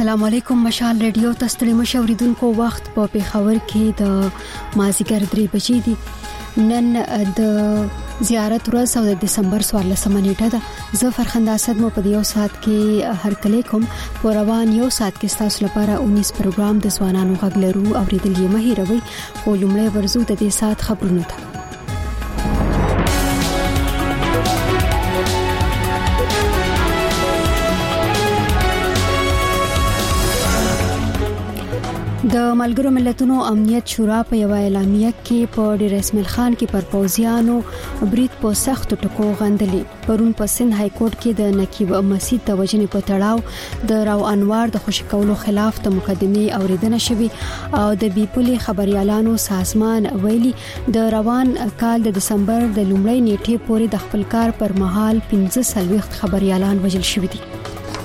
السلام علیکم. مشال ریډیو تستړي مشوریدونکو وخت په پیښور کې د مازیګر 3 بجې دي. نن د زیارت ورځ او د دسمبر 14 نیټه ده. زه فرخنده اسد مو په یو ساعت کې هر کله کوم په روان یو ساعت کې تاسو لپاره 19 پروګرام د ځوانانو غږ لرو او ریډل یې مهیروي. خو لومړی ورزو د دې ساعت خبرونه ته. د ملګرو ملتونو امنیت شورا په یو اعلامیه کې په ډیر اسماعیل خان کې پر پوزیانو برید په سخت ټکو غندلې. پرون په سند های کورټ کې د نقیب مسعود د وژنې په تړاو د راو انوار د خوشی کولو خلاف د مقدمه اوریدنه شوې او د بیپولي خبريالانو سازمان ویلي د روان کال د دسمبر د لومړۍ نیټې پورې د خپل کار پر مهال 15 خبريالان وژل شوي دي.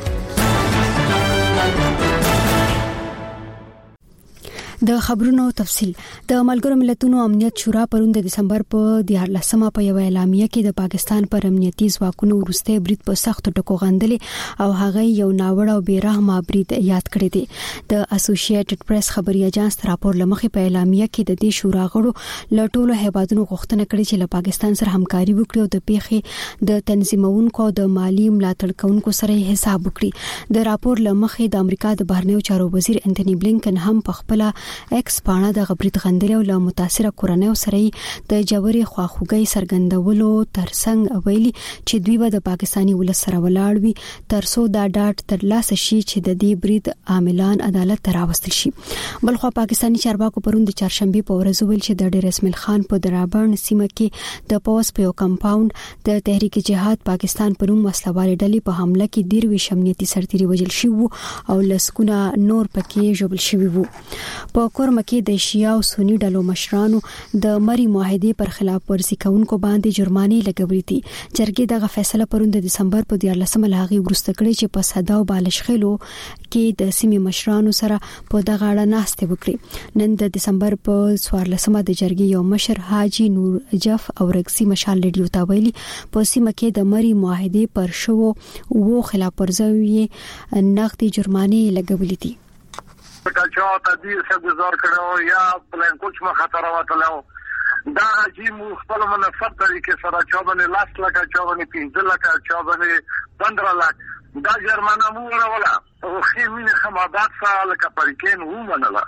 د خبرونو تفصيل. د ملګرو ملتونو امنیت شورا پرون د دسمبر په 14مه په یو اعلامیه کې د پاکستان پر امنیتي ځواکونو ورسته برید په سخت ټکو غندلې او هغه یو ناوړه او بیرحمه برید یاد کړی دی. د اسوسییټډ پریس خبري اژانس راپور لمخې په اعلامیه کې د دې شورا غړو له ټولو هیوادونو غوښتنه کړې چې له پاکستان سره همکاري وکړي او د پیښې د تنظیمونکو د مالی ملاتړ کوونکو سره حساب وکړي. د راپور لمخې د امریکا د بهرنیو چارو وزیر انټونی بلینکن هم په خپل ایکس پاڼه د غبرید غندلې او له متاثره کورنیو سره د جوړې خواخوږي سرګندولو ترڅنګ ویلي چې دوی به د پاکستاني ولس سره ولاړ وي ترڅو دا ډاټ ترلاسه شي چې د دې برید عاملان عدالت ته راوستل شي. بلخو پاکستاني چارواکو پرون د چهارشنبه په ورځ ویل چې د ډیر اسماعیل خان په درابڼ سیمه کې د پوس په یو کمپاوند د تحریک جهاد پاکستان پرون مسلوال ډلې په حمله کې 13 امنیتي سرتیري وژل شوي او لسکونه نور پکې ژوبل شوي وو. په کورمه کې د شیعه او سنی ډلو مشرانو د مری معاهده پر خلاف ورزي کوونکو باندې جرمانې لګولې دي. جرګې دغه فیصله پرون د دسمبر په 14مه لاغي ورسته کړې چې په صدا او بالشخلو کې د سیمې مشرانو سره په دغه اړه ناسته وکړي. نن د دسمبر په 14مه د جرګې یو مشر حاجی نور جف او رګسي مشال ریډیو ته ویلي په سیمه کې د مری معاهده پر شو وو خلاف ورزي نقدي جرمانې لګولې دي. کچا تدیر سے گزار کرو یا پلان کچھ میں خطر وتلو دا عجیب خپل منفرد طریقے سره 54 لاکھ 15 لاکھ 15 لاکھ دا جرمانه مو ولا او خیمین خمادات سال کا پریکین و منلا.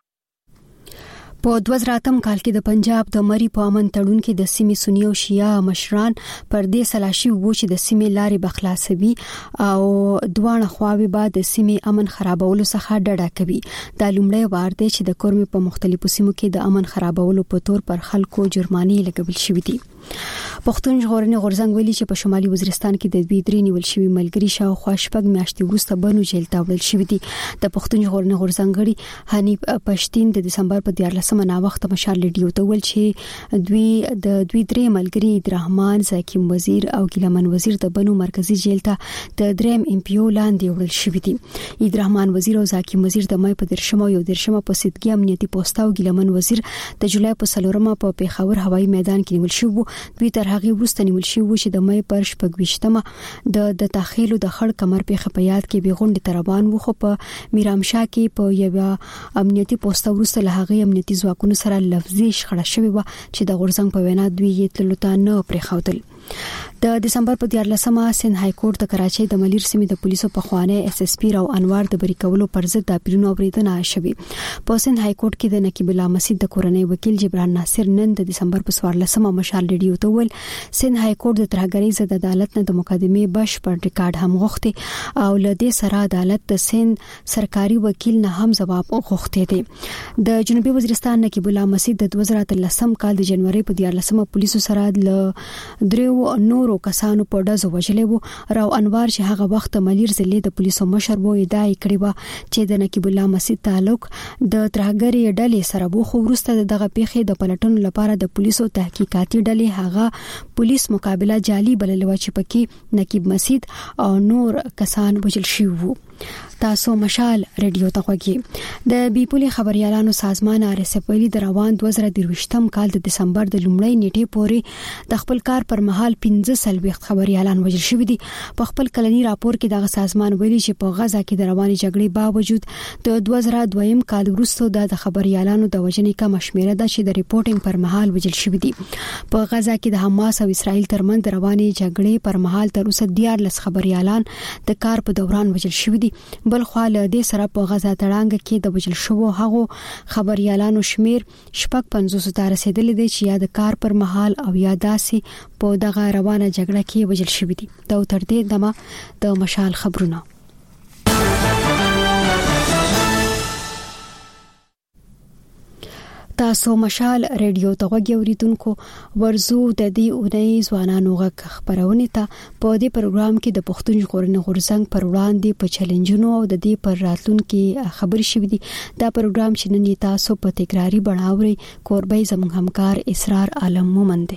په 2008 کال کې د پنجاب د مری په امن تړون کې د سیمې سنی او شیعه مشران پر دې سلاشي وو چې د سیمې لارې بخلاصوي او دوه خواوې بعد د سیمې امن خرابولو څخه ډډه کوي. د لومړی وار دی چې د کورمې په مختلفو سیمو کې د امن خرابولو په تور پر خلکو جرمانې لګول شوې دي. پښتون ژغورنې غورځنګ ویلي چې په شمالي وزیرستان کې د دوی درې نیول شوی ملګری شاوخوا شپږ میاشتې وروسته بنو جیل ته وړل شوی دي. د پښتون ژغورنې غورځنګ غړي حنیف پښتین د دسمبر په 14مه نا وخت مشال ریډیو ته ویل چې دوی درې ملګری عبدالرحمن زکیم وزیر او ګیلمن وزیر د بنو مرکزی جیل ته د دریم امپیو لاندې وړل شوی دي. عبدالرحمن وزیر او زکیم وزیر د مې په 13 په سیدګي امنیتي پوسټ او ګیلمن وزیر د جولای په 4مه په پیښور هوایي میدان کې نیول شو. دوی تر هغه وروسته نیول شوی و چې د مې پر 28مه د تخیلو د خړ کمر په خپيات کې به غونډه تربان و. خو په میرامشاه کې په یو امنیتي پوسټ ورسته له هغه امنیتي ځواکونو سره لفظي شخړه شوی و چې د غورځنګ په وینا دوی یې تلوته نه پرې خاوتل. د دسمبر په 14مه سند های کورټ د کراچۍ د ملیر سیمې د پولیسو په خوانه اس اس پی راو انوار د بری کولو پر ضد د اپریل اوریدنه شوی. په سند های کورټ کې د نقیب الله مسعود د کورنۍ وکیل جبران ناصر نن د دسمبر په 14مه مشال ریډیو ته ویل سند های کورټ د ترهګرۍ ضد عدالت نه د مقدمه بشپړ ریکارډ هم غوښتي او له دې سره عدالت د سند سرکاري وکیل نه هم جواب غوښتي دي. د جنوبي وزیرستان نقیب الله مسعود د 2013 کال د جنوري په 14مه پولیسو سره ل درو نورو کسانو په ډزو وژلې وو. راو انوار چې هغه وخت ملیر ضلع د پولیسو مشر وو ادعا کړې و چې د نقیب الله مسعود تعلق د ترهګری ډلې سره وو. خو وروسته دغه پیښې د پلټنو لپاره د پولیسو تحقیقاتي ډلې هغه پولیس مقابله جعلي بللې و چې پکې نقیب مسعود او نور کسان وژل شوي وو. تاسو مشال ریډیو ته غوږی د بیپولي خبريالانو سازمان RSF ویلي د روان 2023م کال د دسمبر د لومړۍ نیټې پورې د خپل کار پر مهال 15 خبريالان وژل شوي دي. په خپل کلنی راپور کې دغه سازمان ویلي چې په غزا کې د رواني جګړې باوجود د 2002م کال وروسته د خبريالانو د وژنې کم شمیره ده چې د ریپورټینګ پر مهال وژل شوي دي. په غزا کې د حماس او اسرائیل ترمنځ د رواني جګړې پر مهال تر اوسه 14 خبريالان د کار په دوران وژل شوي دي. بل خو له دې سره په غزا تړانګ کې د وژل شوو هغو خبريالانو شمیر 55 ته رسیدلی دی چې یا د کار پر مهال او یا داسې په دغه روانه جګړه کې وژل شوي دي. دا تر دې دمه د مشال خبرونه. تاسو مشال ریډیو ته غوږی اوریدونکو ورزو د دې اونۍ ځوانانو غږ خبرونه ته په دې پروګرام کې د پښتون ژغورنې غورځنګ پر وړاندې په چیلنجونو او د دې پر راتلونکو خبرې شوې دي. دا پروګرام چې نن تاسو په تکراری بڼاوري کوربای زموږ همکار اسرار عالم مومند.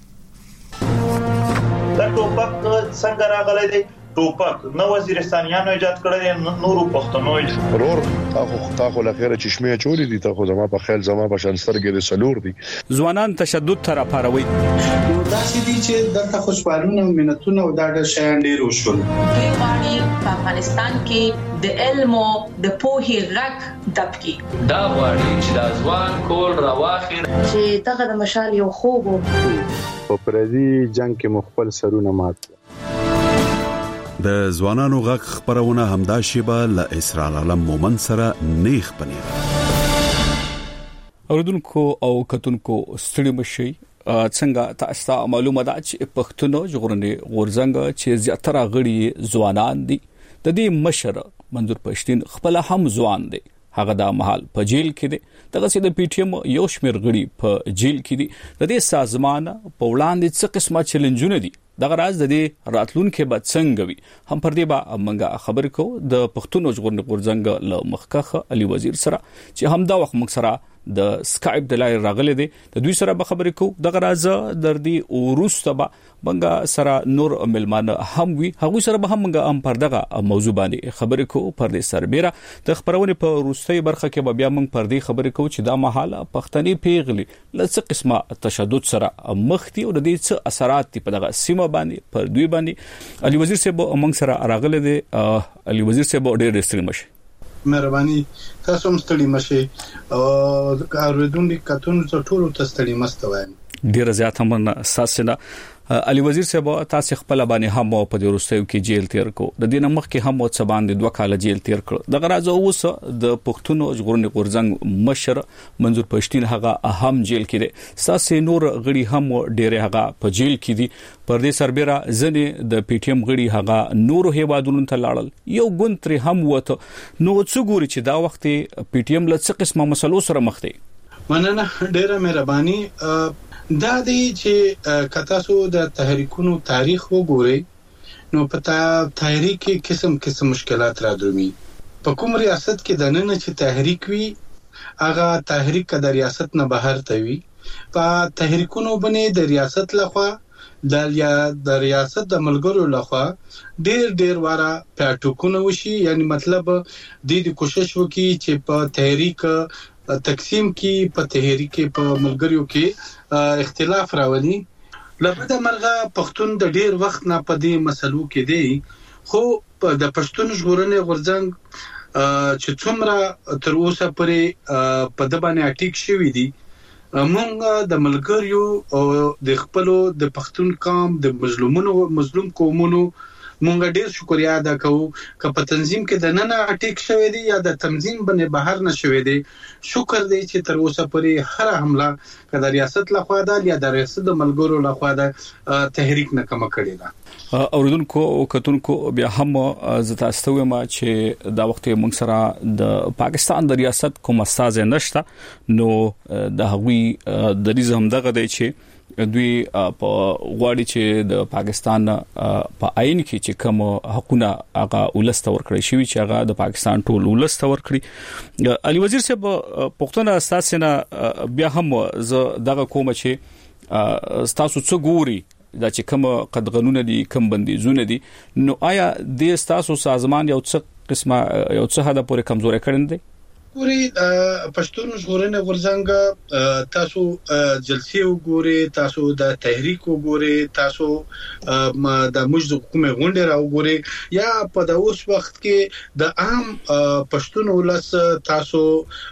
دا ټوپک څنګه راغلی دی؟ ټوپک نو وزیرستانیانو ایجاد کړی، نورو پښتنو ورور تاخو لخيره چشمه چولې دي، تاخو زما په خیال زما په شانسترګې د سلور دي. ځوانان تشدد تر پاروي دا چې دي چې دلته خوشبالونه او مننتونه او دا د شیان ډیر وشول. دوی غواړي په افغانستان کې د علم او د پوهې غږ دبکي. دا غواړي چې د ځوان کول راواخیر چې دغه د مشال یو خوب په پردي جنگ کې مخبل سرونه مات. د ځوانانو غږ خبرونه همدا شیبه ل اسرار عالم مومن سره نیخ پنیر. اوردونکو او کتونکو ستړي مشي څنګه تاسو معلومه ده چې پښتون ژغورنې غورځنګ چې زیاتره غړي ځوانان دي. د دې مشر منظور پښتين خپل هم ځوان دي. هغه د محل په جیل کې دي. دغه سید پی ټی ایم یو شمیر غړي په جیل کې دي. د دې سازمان په وړاندې څه قسمه چیلنجونه دي. دغه راز د دې راتلونکو به څنګه وي هم پر دې به موږ خبر کو د پښتون ژغورنې غورځنګ له مخکخه علي وزیر سره چې هم دا وخت موږ سره د سکایپ د لارې راغلي دي. د دوی سره به خبرې کو. دغه راز در دې اوروسته به موږ سره نور ملمانه هم وي. هغه سره به هم موږ هم پر دغه موضوع باندې خبرې کو. پر دې سربېره د خبرونه په روسي برخه کې به بیا موږ پر دې خبرې کو چې دا مهاله پښتني پیغلي لڅ قسمه تشدد سره مختی او د دې څه اثرات په دغه سیمه باندې پر دوی باندې. علي وزیر صاحب موږ سره راغلي دي. علي وزیر صاحب ډېر ستړي مشه. مهرباني تاسو هم ستړي مشه او اوریدونکو کتونکو ټول ته ستړي مست وایم. ډیر زیات هم اساسنه علي وزیر صاحب تاسو خپل باندې هم په دې وروستیو کې جیل تیر کو. د دې نمخ کې هم څه باندې 2 کال جیل تیر کړ. دغه راز اوس د پښتون ژغورنې غورځنګ مشر منظور پښتين هغه اهم جیل کې دي. ساسي نور غړي هم ډیر هغه په جیل کې دي. پر دې سربېره ځنې د پی ټی ایم غړي هغه نور هیوادونو ته لاړل. یو ګونتري هم وته. نو څو ګوري چې دا وخت پی ټی ایم له څه قسمه مسلو سره مخ دي. مننه ډیره مهرباني. دا دی چې کتاسو د تحریکونو تاریخ وګورئ نو په تحریک کې قسم مشکلات را درومي. په کوم ریاست کې د نن چې تحریک وي هغه تحریک د ریاست نه بهر ته وي. په تحریکونو باندې د ریاست لخوا د ریاست د ملګرو لخوا ډیر واره پټوکونه وشي. یعنی مطلب د کوشش وکي چې په تحریک تقسیم کې په تحریک په ملګریو کې اختلاف راولي. لپاره مرغه پښتون د ډیر وخت نه په دې مسلو کې دی. خو د پښتون ژغورنې غورځنګ چې څومره تر اوسه پورې په د باندې اټیک شوی دی مونږ د ملګریو او د خپلو د پښتون قوم د مظلوم قومونو مونږ ډیر شکریا ادا کوو. که په تنظیم کې د نن اټیک شوی دی یا د تنظیم باندې بهر نه شوی دی شکر دی چې تر اوسه پورې هر حمله که د ریاست لخوا ده یا د ریاست د ملګرو لخوا ده تحریک نه کم کړی ده. اوردونکو او کتونکو بیا هم زتا استوما چې دا وخت موږ سره د پاکستان د ریاست کوم استاد نشته. نو د هغوی د ریز هم دغه دی چې دوی په غواړي چې د پاکستان په آئین کې چې کوم حقونه هغه ولست ورکړي شي چې هغه د پاکستان ټول ولست ورکړي. علي وزیر صاحب پښتون اساسنه بیا هم ز دغه کوم چې تاسو څه ګوري دا چې کوم قد قانون دي کوم بندیزونه دي نو آیا د تاسو سازمان یو څه قسمه یو څه حد پورې کمزوري کړي دي ګوري پښتون ژغورنې غورځنګ تاسو جلسې وګوري تاسو د تحریک وګوري تاسو د موږ د حکومت غونډه راوګوري یا په د اوس وخت کې د عام پښتون ولس تاسو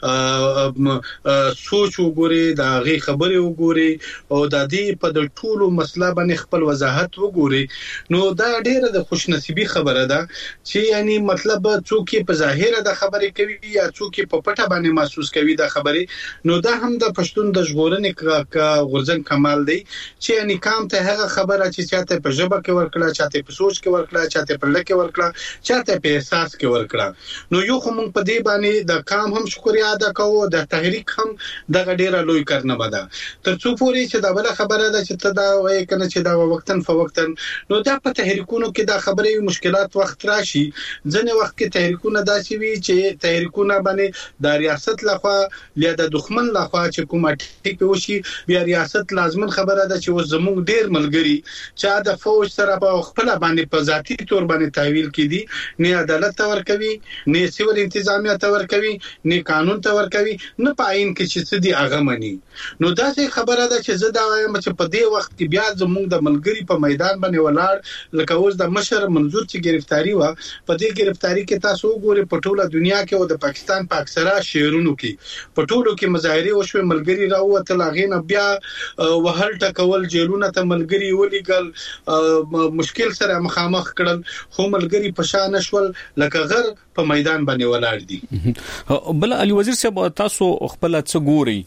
سوچ وګوري د غي خبرې وګوري او د دې په د ټولو مسله باندې خپل وضاحت وګوري نو دا ډیره د خوشنصیبي خبره ده چې یعنی مطلب څوک په ظاهر د خبرې کوي یا څوک په پټه باندې محسوس کوي دا خبرې نو دا هم د پښتون د ژغورنې غورځنګ کمال دی چې یعنی کام ته هغه خبره چې چاته په ژبه کې ورکړه چاته په سوچ کې ورکړه چاته په لکه ورکړه چاته په احساس کې ورکړه نو یو کوم په دې باندې د کام هم شکریا ادا کوو د تحریک هم د ډیره لوی کارنه بده تر څو پورې چې دا بل خبره ده چې ته دا وایې کنه چې دا وختن فوختن نو دا په تحریکونو کې دا خبرې مشکلات وخت راشي ځنه وخت کې تحریکونه داسي وي چې تحریکونه باندې د ریاست لخوا یا د دښمن لخوا چې کومه ټیک وشي بیا ریاست لازمن خبره ده چې زموږ ډیر ملګری چې د فوج سره په خپل باندې په ذاتی تور باندې تحویل کړي نه عدالت تور کوي نه سیول انتظامیه تور کوي نه قانون تور کوي نه پاین کې چې څه دی هغه مني نو دا څه خبره ده چې زه دا وایم چې په دې وخت کې بیا زموږ د ملګری په میدان باندې ولاړ لکه اوس د مشر منظور چې گرفتاری و په دې گرفتاری کې تاسو وګورئ په ټوله دنیا کې او د پاکستان په اکثره شهرونو کې په ټولو کې مظاهره وشوه ملګری راوته لاغینه بیا وهل ټکول جیلونه ته ملګری ولېګل مشکل سره مخامخ کړل خو ملګری په شان شول لکه غر په میدان باندې ولاړ دي بل علي وزیر صاحب تاسو خپل څه ګوري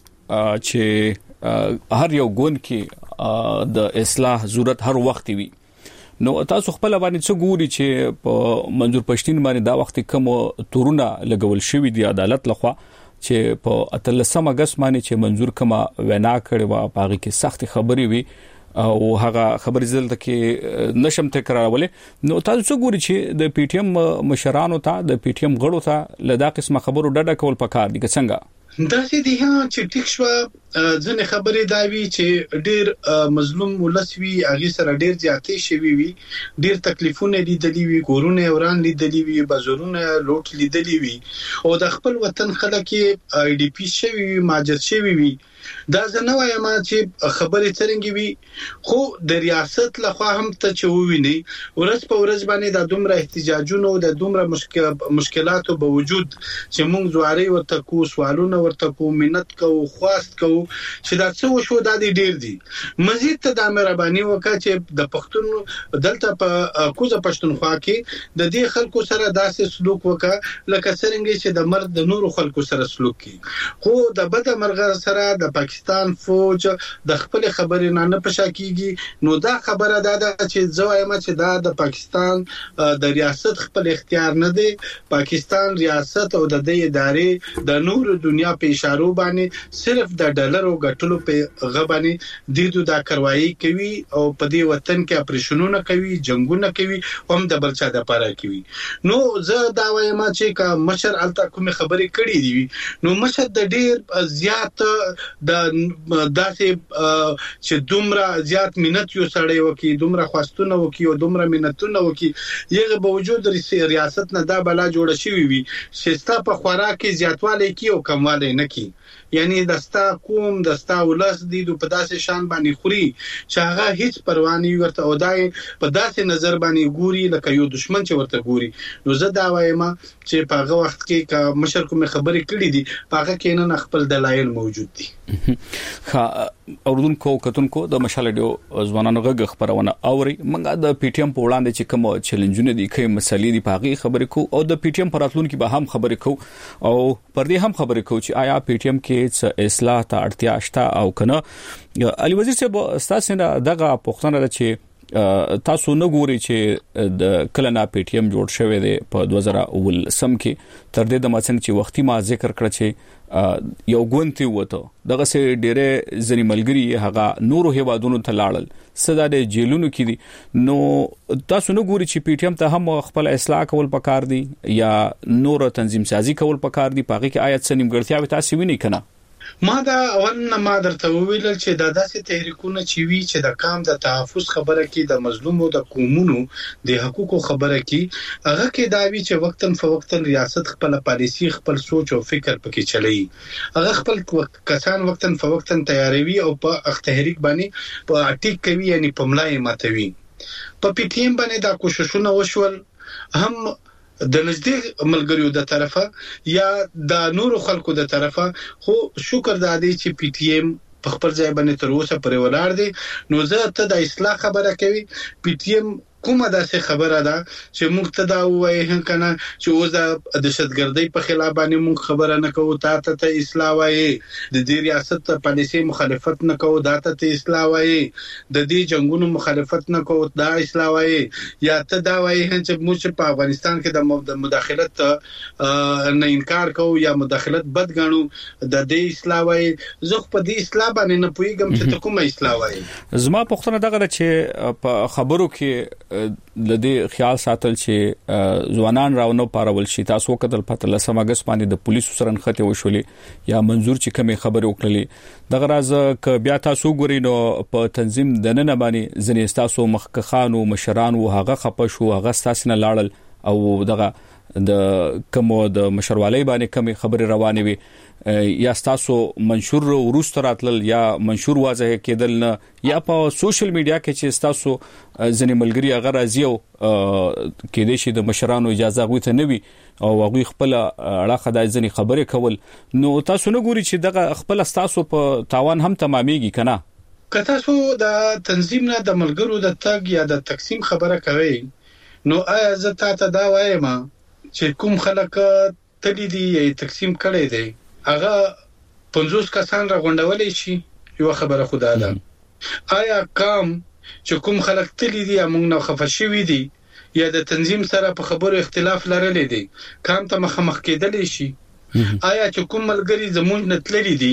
چې هر یو ګوند کې د اصلاح ضرورت هر وخت وي نو تاسو خپل باندې څه ګوري چې په منظور پښتين باندې دا وخت کوم تورونه لګول شوی دی عدالت لخوا چې په 13 اگست باندې چې منظور کما وینا کړي وا پاغي کې سخت خبري وي او هغه خبرې زلته کې نشم تکرارولې نو تاسو څه ګوري چې د پی ټی ایم مشرانو ته د پی ټی ایم غړو ته لدا قسمه خبرو ډډه کول پکار دي څنګه دا چې دی چې ټیک شو ځنه خبرې دا وی چې ډیر مظلوم ولسوي اغه سره ډیر زیاتې شوي وي ډیر تکلیفونه لیدلې وي کورونه وران لیدلې وي بازارونه لوټ لیدلې وي او د خپل وطن خلک آی ډی پی شوي ماجر شوي وي دا زنه وایم چې خبرې څنګه وي خو د ریاست لخوا هم ته چوویني ورځ په ورځ باندې د دومره احتجاجونو د دومره مشکلاتو باوجود چې موږ زواري ورته کو سوالونه ورته کو مننت کو خواست کو چې دا څه وشو دا ډیر دي مزید ته د مهرباني وکړه چې د پښتون دلته په کوزه پښتونخوا کې د دې خلکو سره داسې سلوک وکړه لکه څنګه چې د مرد د نورو خلکو سره سلوک کوي خو د بد مرغه سره د پاکستان فوج د خپل خبرې نه پښا کیږي نو دا خبره ده چې زوایم چې دا د پاکستان د ریاست خپل اختیار نه دی پاکستان ریاست او د دې ادارې د نور دنیا په اشارو باندې صرف د ډالرو غټلو په غبانی دیدو دا کاروایی کوي او په دې وطن کې اپریشنونه کوي جنگونه کوي هم د بلچا د پاره کوي نو زه دا وایم چې مشر الته کوم خبرې کړې دي نو مشر د ډیر زیات د داسې چې دومره زیات مننت یو سړی وکي دومره خواستونه وکي او دومره مننتونه وکي یغه باوجود ریاست نه دا بلا جوړ شي وي چې ستا په خوراکي زیاتواله کی او کمواله نه کی یعنی دستا کوم دستا ولس دي په داسې شان باندې خوري چې هغه هیڅ پروا نه ورته او دای په داسې نظر باندې ګوري لکه یو دشمن چې ورته ګوري نو زه دا وایم چې په هغه وخت کې مشر کوم خبرې کړې دي په هغه کې نه خپل دلایل موجود دي اوردونکو کتونکو د مشال ډیو ځوانانو غږ خبرونه اوري منګه د پی ټی ایم په وړاندې چې کوم چیلنجونه دي کوم مسلې دي په هغه خبرې کو او د پی ټی ایم پراتلونکو به هم خبرې کو او پر دې هم خبرې کو چې آیا پی ټی ایم کې اصلاح ته اړتیا شته او کنه علي وزیر صاحب تاسو نه دغه پوښتنه ده چې تاسو نه ګوري چې د کلنا پی ټی ایم جوړ شوی دی په 2019 کې تر دې د مڅن چې وختي ما ذکر کړ چې یو ګونتي وته دغه سه ډېره ځنی ملګری هغه نورو هیوادونو ته لاړل صدا د جیلونو کې دي نو تاسو نه ګوري چې پی ټی ایم ته هم خپل اصلاح کول پکار دي یا نور تنظیم سازي کول پکار دي پاګه کې آیت سنیم ګړتیا به تاسو ویني کنه ما دا اول نه ما درته ویل چې دا داسې تحریکونه چې وی چې د قام د تحفظ خبره کې د مظلومو د قومونو د حقوقو خبره کې هغه کې دا وی چې وختن فوقتن ریاست خپل پالیسی خپل سوچ او فکر پکې چلی هغه خپل کسان وختن فوقتن تیاروي او په تحریک باندې په اټیک کوي یعنی په ملای ماتوي په پی ټی ایم باندې دا کوششونه وشول هم د نږدې ملګریو د طرفه یا د نورو خلکو د طرفه خو شکر د دې چې پی ټی ایم په خپل ځای باندې تر اوسه پرې ولاړ دي نو زه ته د اصلاح خبره کوي پی ټی ایم کومه داسې خبره ده چې موږ ته دا وایي کنه چې اوس د دهشتګردۍ په خلاف باندې موږ خبره نه کوو ته اصلاح وایي د دې ریاست پالیسي مخالفت نه کوو ته اصلاح وایي د دې جنگونو مخالفت نه کوو دا اصلاح وایي یا ته دا وایي چې موږ په افغانستان کې د مداخلت نه انکار کوو یا مداخلت بد ګڼو د دې اصلاح وایي زه په دې اصلاح باندې نه پوهیږم چې کومه اصلاح وایي زما پوښتنه دغه چې په خبرو کې لدې خیال ساتل چې ځوانان راونو پارول شي تاسو کتل په 13 اگست باندې د پولیسو سره نخته وشولې یا منظور چې کومه خبره وکړلې دغه راز ک بیا تاسو ګورئ نو په تنظیم د نن باندې ځنې تاسو مخکخانو مشران او هغه خپه شو هغه تاسو نه لاړل او دغه د کومو د مشروالۍ باندې کومه خبره روانه وي یا تاسو منشور ورست راتل یا منشور واضح کېدل نه یا په سوشل میډیا کې چې تاسو ځنې ملګری هغه راځي او کې دې شي د مشرانو اجازه غوښته نه وي او هغه خپل اړه د ځنې خبره کول نو تاسو نه ګوري چې دغه خپل تاسو په تاوان هم تمامېږي کنه که تاسو د تنظیم نه د ملګرو د تګ یا د تقسیم خبره کوي نو آیا زه ته دا وایم چې کوم خلک تللی دي یا تقسیم کړي دي هغه 50 کسان را غونډولې شي یو خبره خدا ده آیا کام چې کوم خلک تللی دي موږ نه خفه شوي دي یا د تنظیم سره په خبرو اختلاف لرلې دي کام ته مخامخ کېدلې شي آیا چې کوم ملګری زمونږ نه تللی دي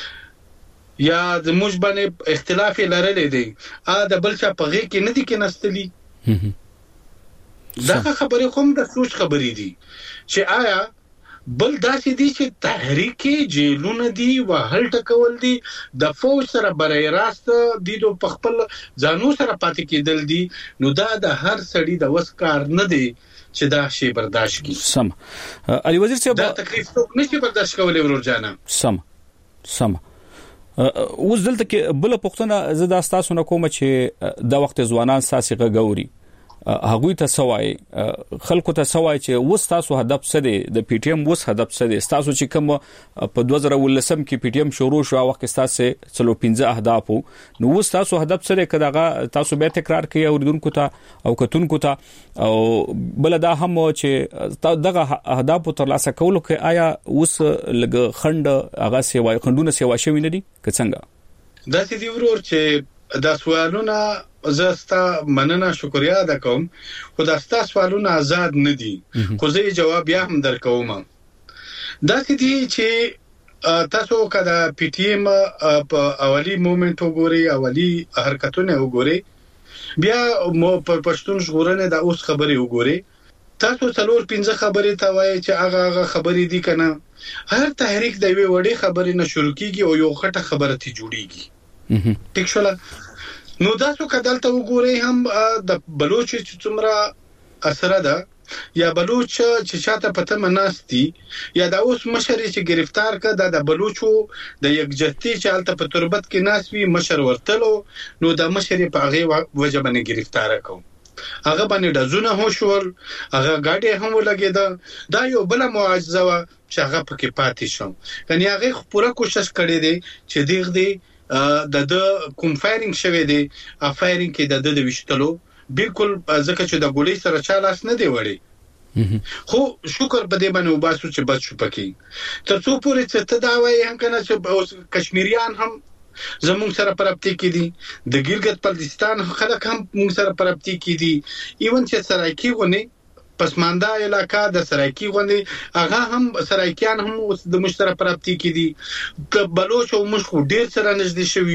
یا زموږ باندې اختلاف لرلې دي د بل چا په غي کې نه دي کې نستلی دا خبره کوم د سوچ خبرې دي چې آیا بل داسې دي چې تحریک جیلونه دي وهل ټکول دي د فوج سره برای راست دي په خپل ځانو سره پاتې کېدل دي نو دا د هر سړي د وس کار نه دی چې دا شی برداشت کړي سم علي وزیر صاحب دا تکلیف څوک نشي برداشت کولای ورور جانا سم اوس دلته کې بل پښتنه زدا تاسو نه کوم چې د وخت ځوانان ساسي غوري هغه ته سوای خلکو ته سوای چې وستاسو هدف څه دی د پی ټی ایم وس هدف څه دی تاسو چې کوم په 2019 کې پی ټی ایم شروع شو وخت تاسو څلو 15 اهداف نو وستاسو هدف څه دی کداغه تاسو به تکرار کوي اوریدونکو ته او کتونکو ته او بل دا هم چې دغه اهداف تر لاسه کولو کې آیا وس لګ خند هغه سیوای خندونه سیوا شوی نه دي که څنګه دا چې دی ورور چې دا سوالونه زستا مننه شکریا ادا کوم خو دا ستا سوالونه آزاد نه دي خو زه جواب یا هم درکوم دا چې دي چې تاسو کدا پی ټی ایم په اولی مومنت وګوري اولی حرکتونه وګوري بیا مو په پښتون ژغورنه د اوس خبري وګوري تاسو څلور 15 خبرې ته وایي چې هغه خبرې دي کنه هر تحریک د وی وړي خبرې نه شروع کیږي او یو خټه خبره تی جوړیږي ټیک شول نو تاسو کدالته وګورئ هم د بلوچ چې څومره اثر ده یا بلوچ چې شاته پته مناستي یا د اوس مشر چې گرفتار کړه د بلوچو د یکجهتي چې حالت په تربت کې ناسوي مشر ورتلو نو د مشر په هغه وجبنه گرفتار کړه هغه باندې د زونه هوشول هغه گاډي هم ولګیدا دا یو بل معجزه وا چې هغه پکې پاتې شو یعنی هغه پوره کوشش کړی دی چې دیغ د کوم فایرینګ شوه دی افایرینګ کې د وشتلو بالکل ځکه چې د ګولۍ سره چالاس نه دی وړي خو شکر په دې باندې وباسو چې بچ شو پکې ترڅو پورې چې ته دا وایي هم کنه چې کشمیریان هم زموږ سره پرپتی کې دي د ګیلګت بلتستان خلک هم موږ سره پرپتی کې دي ایون چې سرایکی غونې پسماندا علاقہ د سرایکی غونې هغه هم سرایکیان هم د مشترک پرپتی کې دي بلوچ او مشخو ډیر سره نږدې شوی یو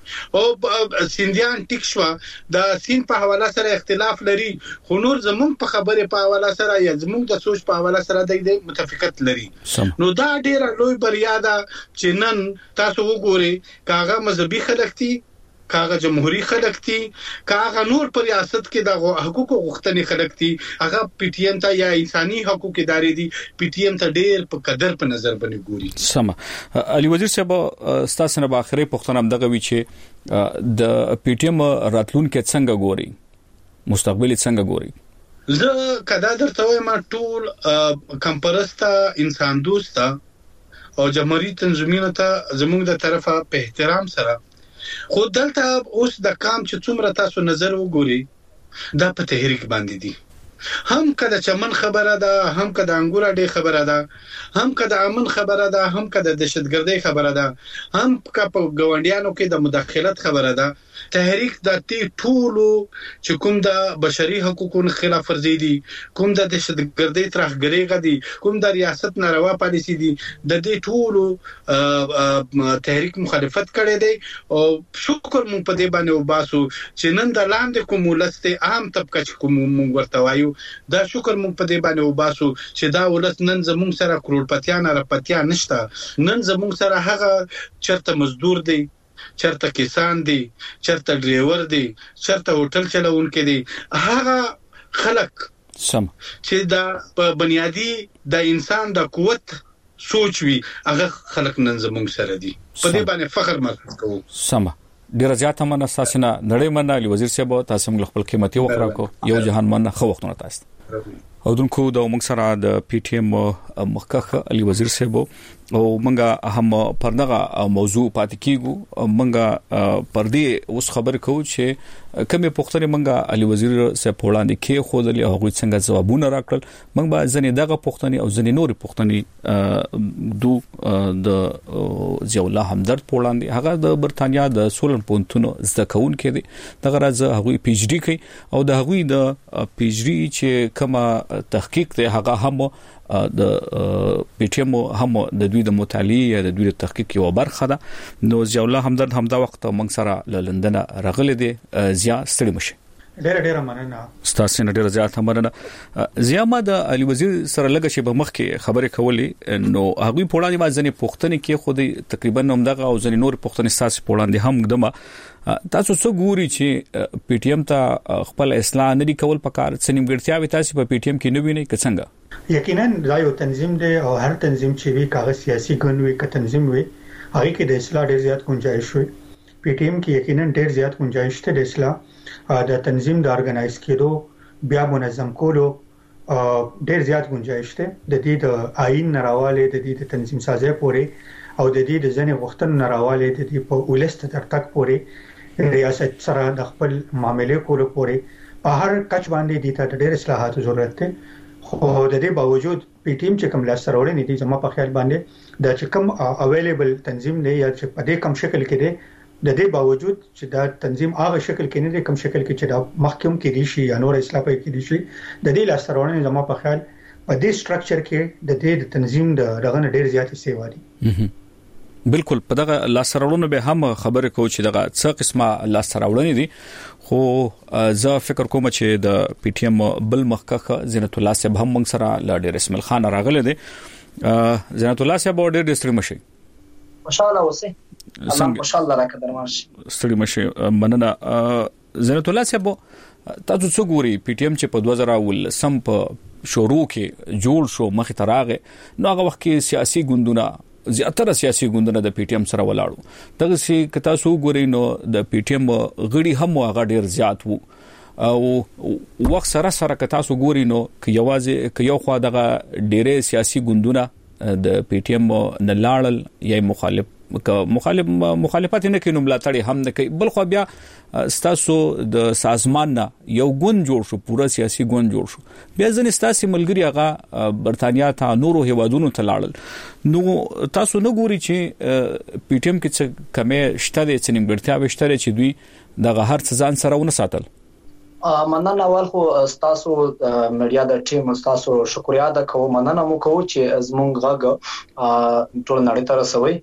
او سیندیان ټیک شو د سین په حواله سره اختلاف لري خو نور زمونږ په خبره په حواله سره یا زمونږ د سوچ په حواله سره د متفقت لري نو دا ډیره لوی بریا ده چې نن تاسو وګورئ کاغه مذهبي خلک دي کاغه جمهوریت خلک دي کاغه نور پر ریاست کې د حقوقو غوښتنې خلک دي هغه پی ټی ایم ته یا انساني حقوقو ادارې دي پی ټی ایم ته ډېر په قدر په نظر باندې ګوري سم علي وزیر صاحب ستاسو نه په اخري پوښتنه دغه وی چې د پی ټی ایم راتلون کې څنګه ګوري مستقبل څنګه ګوري زه کدا درته وایم ټول کمپرستا انسان دوستا او جمهوریت تنظیمونو ته زموږ د طرفه په احترام سره خو دلته اوس د کام چې څومره تاسو نظر وګوري دا په تحریک باندې دي هم کده چمن خبره ده هم کده انګور اډې خبره ده هم کده امن خبره ده هم کده دهشتګردۍ خبره ده هم په ګوندیانو کې د مداخلت خبره ده تحریک د ټولو چې کوم د بشري حقوقو خلاف ورزي دي کوم د دهشتګردۍ ترهګرۍ غدي کوم د ریاست ناروا پالیسي دي د دې ټولو تحریک مخالفت کړي دي او شکر مون په دې باندې وباسو چې نن د لاندې کوم ولسته عام طبقه چې کوم مونږ ورته وایو دا شکر مونږ په دې باندې وباسو چې دا ولس نن زموږ سره کروڑپتیان راپتیان نشته نن زموږ سره هغه چرته مزدور دی چرته کسان دي چرته ډرایور دي چرته هوټل چلوونکي دي هغه خلک سم چې دا بنیادی د انسان د قوت سوچ وي هغه خلک نن زموږ سره دي په دې باندې فخر محسوس کوو سم ډیر زیاته مننه ساسنه نړۍ مننه علي وزیر صاحب تاسو موږ خپل قیمتي وخت راکو یو جهان مننه خو وختونه تاسو او دونکو د موږ سره د پی ټی ایم مخکخ علي وزیر صاحب او موږ هم پر دغه موضوع پاتې کیږو موږ پر دې اوس خبر کوو چې کومه پوښتنه موږ علي وزیر صاحب وړاندې کې خو د هغه څنګه ځوابونه راکړل موږ به ځنې دغه پوښتنه او ځنې نور پوښتنه د ضیاء الله همدرد وړاندې هغه د برتانیا د سولن پونتونو زده کون کې دي دغه راز هغه پی ایچ ډی کوي او د هغه د پی ایچ ډی چې کومه تحقیق دی هغه هم د پی ټی ایم هم د دوی د مطالعه یا د دوی د تحقیق یو برخه ده نو ضیاء الله همدرد هم دا وخت موږ سره له لندن راغلی دی ضیاء ستړي مشه ډېر مننه ستاسو نه ډېر زیات مننه ضیاء ما د علي وزیر سره لږ شی په مخ کې خبرې کولې نو هغه په وړاندې ما ځنې پوښتنه کې خو تقریبا هم دغه او ځنې نور پوښتنې تاسو په وړاندې هم دمه تاسو څو ګوري چې پی ټی ایم ته خپل اصلاح نه دي کول پکار څه نیمګړتیاوي تاسو په پی ټی ایم کې نه ویني څنګه یقینا دا یو تنظیم دی او هر تنظیم چې وی کاغذ سیاسي ګوند ک تنظیم وي هغه کې د اصلاح ډېر زیات گنجائش وي پی ټی ایم کې یقینا ډېر زیات گنجائش ته د اصلاح د تنظیم د ارګنایز کېدو بیا منظم کولو ډېر زیات گنجائش ته د دې د آئین نراواله د دې د تنظیم سازي پورې او د دې د ځنې وختن نراواله د دې په ولست تر تک پورې ریاست سره د خپل معاملې کولو پورې په هر کچ باندې د ته ډېر اصلاحات ضرورت ده خو د دې باوجود پی ټی ایم چې کوم لاس سره وړي دي زما په خیال باندې د چې کوم اویلیبل تنظیم دی یا چې په دې کم شکل کې دی د دې باوجود چې دا تنظیم هغه شکل کې نه دی کوم شکل کې چې دا محکم کې دي شي یا نور اصلاح پې کې دي شي د دې لاس سره وړي زما په خیال په دې سټرکچر کې د دې تنظیم د رغنه ډېر زیات سیوا دي بالکل په دغه لاس سره به هم خبره کوي چې دغه څه قسمه لاس سره دي خو زه فکر کوم چې د پی ټی ایم بل مخکخ زینت الله صاحب هم موږ سره لاډر اسماعیل خان راغله دي زینت الله صاحب ډېر ستړي مشي ماشاءالله وسه الله ماشاءالله راکړه درماش ستړي مشي مننه زینت الله صاحب تاسو څو ګوري پی ټی ایم چې په 2000 سم په شروع کې جوړ شو مخ ته راغې نو هغه وخت کې سیاسي ګوندونه زیاتره سیاسي ګوندونه د پی ټی ایم سره ولاړو دغه سي کتا سو ګوري نو د پی ټی ایم غړي هم هغه ډیر زیات وو او وخت سره کتا سو ګوري نو ک یوازې یو خوا دغه ډیره سیاسي ګوندونه د پی ټی ایم نه لاړل یا مخالفت نه کینو ملاتړي هم نه کوي بل خو بیا ستاسو د سازمان نه یو ګوند جوړ شو پورا سیاسي ګوند جوړ شو بیا ځنې ستاسو ملګری هغه برتانیا ته نورو هیوادونو ته لاړل نو تاسو نه ګوري چې پی ټی ایم کې څه کمې شته د څنګهړتیا وشته چې دوی دغه هر څه ځان سره ونه ساتل مننه اول خو تاسو میډیا د ټیم تاسو شکریا ده کوم مننه مو کوم چې زمونږ غږ ټول نړۍ ته رسوي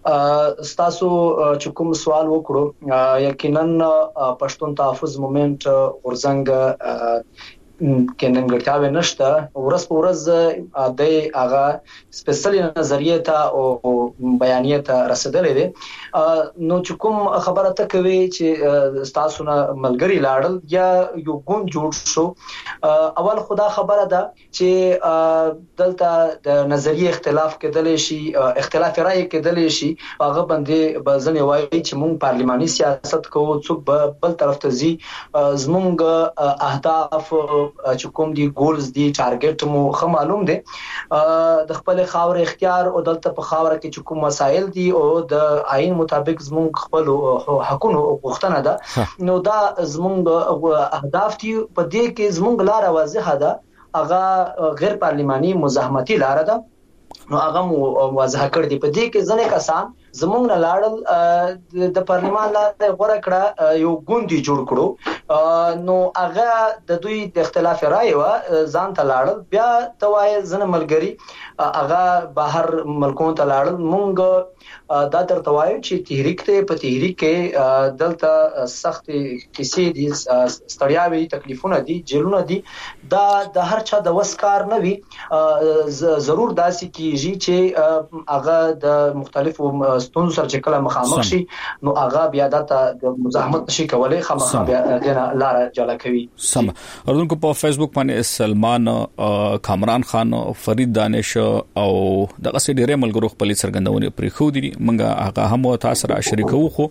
ستاسو چې کوم سوال وکړو یقینا پښتون تحفظ موومېنټ غورځنګ کې ننګړتیاوې نشته ورځ په ورځ د هغه سپیشلی نظریه ته او بیانیه ته رسیدلې دي نو چې کوم خبره ته کوي چې تاسو نه ملګری لاړل یا یو ګوند جوړ شو اول خدا خبره ده چې دلته د نظریه اختلاف کېدل شي اختلاف رائے کېدل شي هغه باندې بزنه وایي چې موږ پارلماني سیاست کوو څوک بل طرف ته زی زموږ اهداف چې کوم دي ګولز دي ټارګټ مو خو معلوم دي د خپل خاور اختیار او دلته په خاور کې چې کوم مسایل دي او د آئین مطابق زموږ خپل حقوقو غوښتنه ده نو دا زموږ اهداف دي په دې کې زموږ لار واضحه ده هغه غیر پارلماني مزاحمتي لار ده نو هغه مو واضح کړ دي په دې کې ځنه کسان زموږ نه لاړل د پارلمان لاره غوړه کړه یو ګوندي جوړ کړو نو هغه د دوی د اختلاف رائے و ځان ته لاړل بیا توای زنه ملګری هغه بهر ملکونو ته لاړل مونږ دا تر توای چې تحریک ته په تحریک کې دلته سخت کیسې دي ستړیاوي تکلیفونه دي جیلونه دي دا د هر چا د وسکار نه وي ضرور داسي کیږي چې هغه د مختلفو ستونزو سره چې کله مخامخ شي نو هغه بیا د مزاحمت شي کولای خامخا بیا د لار جلا کوي سم اردوونکو په فیسبوک باندې سلمان کامران خان فرید دانش او دغه سي ډېر ملګرو خپل سرګندونه پرې خو دي منګه هغه هم تاسو را شریکو خو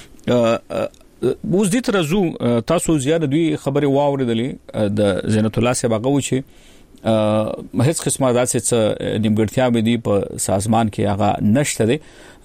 اوس دې ترزو تاسو زیاده دوی خبره واوریدلې د زینت الله صاحب هغه و چې هیڅ قسمه داسې نیمګړتیا به دي په سازمان کې هغه نشته دي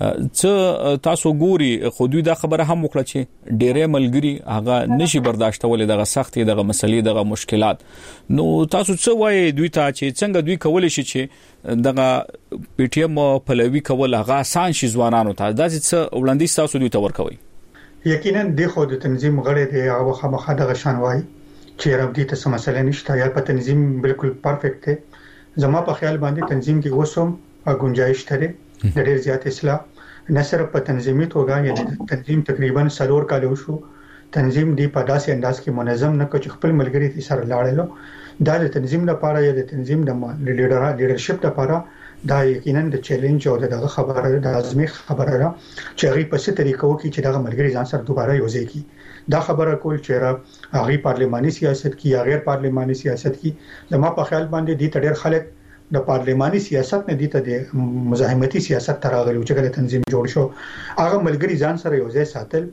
چې تاسو ګوري خو دوی دا خبره هم وکړه چې ډېرې ملګری هغه نشي برداشتول دغه سختي دغه مسلې دغه مشکلات نو تاسو څه وایي دوی ته چې څنګه دوی کولای شي چې دغه پی ټی ایم پلوي کول هغه آسان شي ځوانانو ته دا چې وړاندیز تاسو دوی ته ورکوي یقینا د خو د تنظیم غړي دی هغه خامخا دغه شان وایي چې ربدي ته څه مسله نشته یا په تنظیم بالکل پرفیکټ دی زما په خیال باندې تنظیم کې وسوم گنجائش لري د ډېر زیات اصلاح نه صرف په تنظیمي توګه یا تنظیم تقریبا 4 کال وشو تنظیم دی په داسې انداز کې منظم نه کوي خپل ملګری سره لاړل دا د تنظیم لپاره یا د تنظیم د لیډرشپ لپاره دا یقینا د چیلنج او دغه خبره د ازمه خبره ده چې هغه په څه طریقو کې چې دغه ملګری ځان سره دوباره یوځای کی دا خبره کول چې هغه پارلماني سیاست کې یا غیر پارلماني سیاست کې زما په خیال باندې د ډېر خلک د پارلماني سیاست نه دي ته د مزاحمتي سیاست تراغلي چې کله تنظیم جوړ شو هغه ملګری ځان سره یوځای ساتل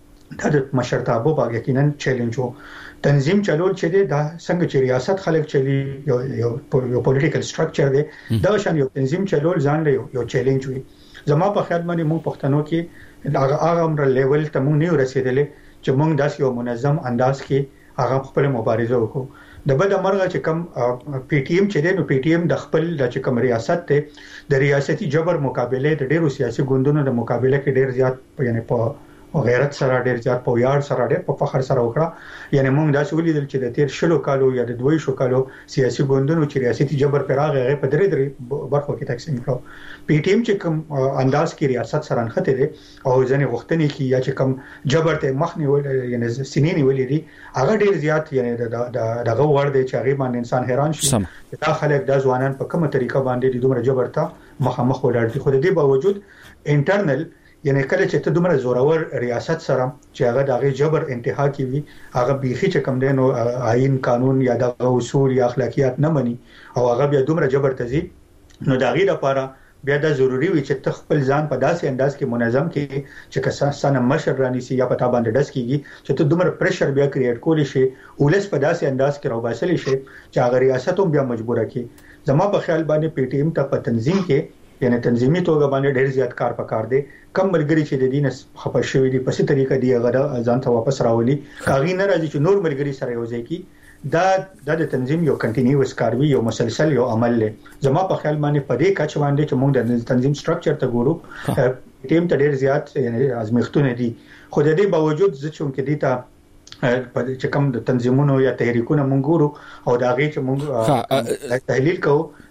د مشرتابه باغ یقینا چیلنج وو تنظیم چلول چې دا څنګه چې ریاست خلک چلی یو پولیټیکل سټرکچر دی دا شان یو تنظیم چلول ځان له یو چیلنج وي زما په خیال باندې موږ پښتنو کې هغه امر لیول ته موږ نه رسیدلې چې موږ داس یو منظم انداز کې هغه خپل مبارزه وکړو د بل امرغه چې کم پی ټی ایم چې دی نو پی ټی ایم د خپل د چې کم ریاست ته د ریاستي جبر مقابله د ډیرو سیاسي ګوندونو د مقابله کې ډیر زیات یعنی په غیرت سره ډیر زیات په یاد سره ډیر په فخر سره وکړه یعنی موږ دا ولیدل چې د 13 کالو یا د 2 کالو سیاسي ګوندونو چې ریاستي جبر پر هغه په درې برخو کې تقسیم کړو پی ټی ایم چې کوم انداز کې ریاست سره انخته دي او ځنې وختنی کې یا چې کوم جبر ته مخ نیول یعنی سینې نیولې دي هغه ډیر زیات یعنی دغه ور دي چې هغه باندې انسان حیران شي دا خلک د ځوانان په کومه طریقه باندې د دومره جبر ته مخامخ ولاړ دي خو د دې باوجود انټرنل یعنی کله چې ته دومره زورور ریاست سره چې هغه دغه جبر انتها کوي هغه بيخي چې کم دین او آئین قانون یا د اصول یا اخلاقیات نه مني او هغه بیا دومره جبر تزي نو دغه لپاره بیا د ضروری وي چې خپل ځان په داسې انداز کې منظم کړي چې کسانه مشر رانی سي یا پتا باندې داس کیږي چې ته دومره پریشر بیا کریټ کولی شي ولس په داسې انداز کې راوباسل شي چې هغه ریاست هم بیا مجبور کړي زما په خیال باندې پی ټی ایم ته په تنظیم کې یعنی تنظیمي توګه باندې ډېر زیات کار پکار دی کم ملګری چې د دین خپه شوی دي په څه طریقه دی هغه ځان ته واپس راولي کاغی نه راځي چې نور ملګری سره یوځای کی دا د تنظیم یو کنټینیوس کار وی یو مسلسل یو عمل له زما په خیال باندې په دې کچ باندې چې موږ د تنظیم سټرکچر ته ګورو ټیم ته ډېر زیات یعنی ازمختونه دي خو د دې باوجود چې کې دي ته په چې کوم د تنظیمونو یا تحریکونو موږ ګورو او دا غي چې موږ تحلیل کوو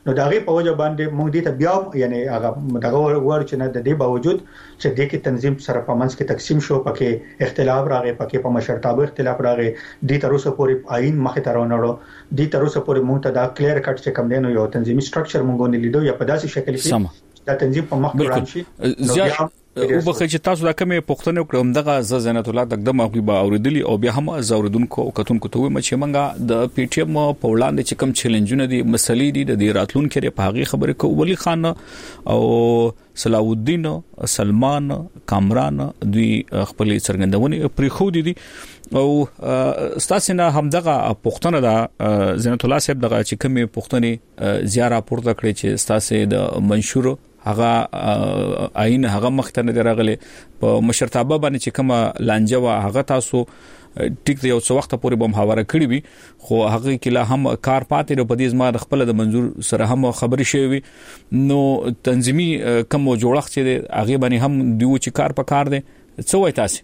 نو داغه په وجه باندې موږ دې ته بیا یعنی هغه دغه ور چې نه د دې باوجود چې د کې تنظیم سره په منځ کې تقسیم شو پکې اختلاف راغی پکې په مشرتابه اختلاف راغی د تر اوسه پورې آئین مخه ته راوړو د تر اوسه پورې موږ ته دا کلیر کټ چې کوم دی نو یو تنظیمي سټرکچر موږ نه لیدو یا په داسې شکل کې دا تنظیم په مخ روان شي او بخښه چې تاسو دا کومه پښتنه وکړم دغه زینت الله دغه غیبه اوریدلی او بیا هم زوردونکو او کتونکو ته وي چې منګه د پی ټی ایم په وړاندې چې کوم چیلنجونه دي مسلې دي د راتلونکو لري په هغه خبره کو ولی خان او صلاح الدین سلمان کامران دوی خپل څرګندونې پرې خو دي او ستاسو نه هم دغه پښتنه د زینت الله صاحب دغه چې کومه پښتنه زیاره پورته کړې چې ستاسو د منشور هغه آئین هغه مختنه درغله په مشرتابه باندې چې کومه لانجه وا هغه تاسو ټیک یو څو وخت پورې به محاوره کړی وي خو هغه کله هم کار پاتې په دې زما خپل د منظور سره هم خبري شوی نو تنظیمي کوم جوړښت چې هغه باندې هم دیو چې کار په کار دي څه وای تاسو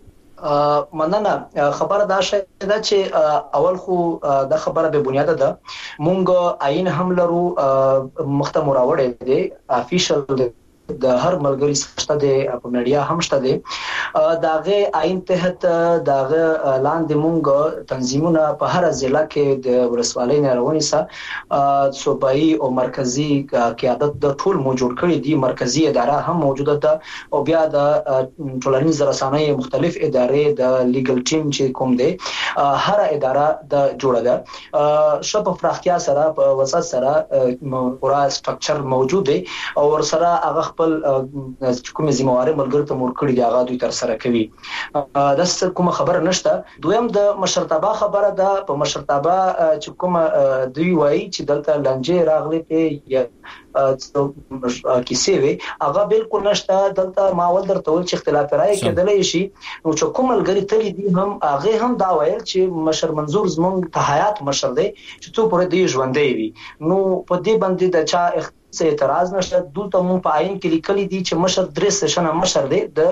مننه خبره دا شي دا چې اول خو دا خبره به بنیاد ده مونږ آئین هم لرو مخته مراوړې دي افیشل د هر ملګری سره د په میډیا هم شته دي داغه آئین تحت داغه لاندې مونږ تنظیمونه په هر ضلع کې د ولسوالۍ نه رواني سه صوبایي او مرکزی قیادت د ټول موجود کړي دي مرکزی اداره هم موجوده ده او بیا د ټولنیز رسنۍ مختلف ادارې د لیګل ټیم چې کوم دي هر اداره د جوړه ده شپ فراختیا سره په وسط سره پورا سټرکچر موجود دی او ور سره هغه خپل کومه ذمہواری ملګری ته مور کړی دی هغه دوی تر سره کوي دا څه کومه خبره نشته دویم د مشرتابه خبره ده په مشرتابه چې کومه دوی وایي چې دلته لنجه راغلي په یا کیسه وي هغه بالکل نشته دلته ماول درته ول چې اختلاف راي کېدلې شي نو چې کوم ملګری تللی دي هم هغه هم دا وایي چې مشر منظور زمونږ ته حیات مشر دی چې څو پرې دی ژوندې وي نو په دې باندې د چا څه اعتراض نشته دلته مون په آئین کې لیکلي دي چې مشر درې سیشن مشر دی د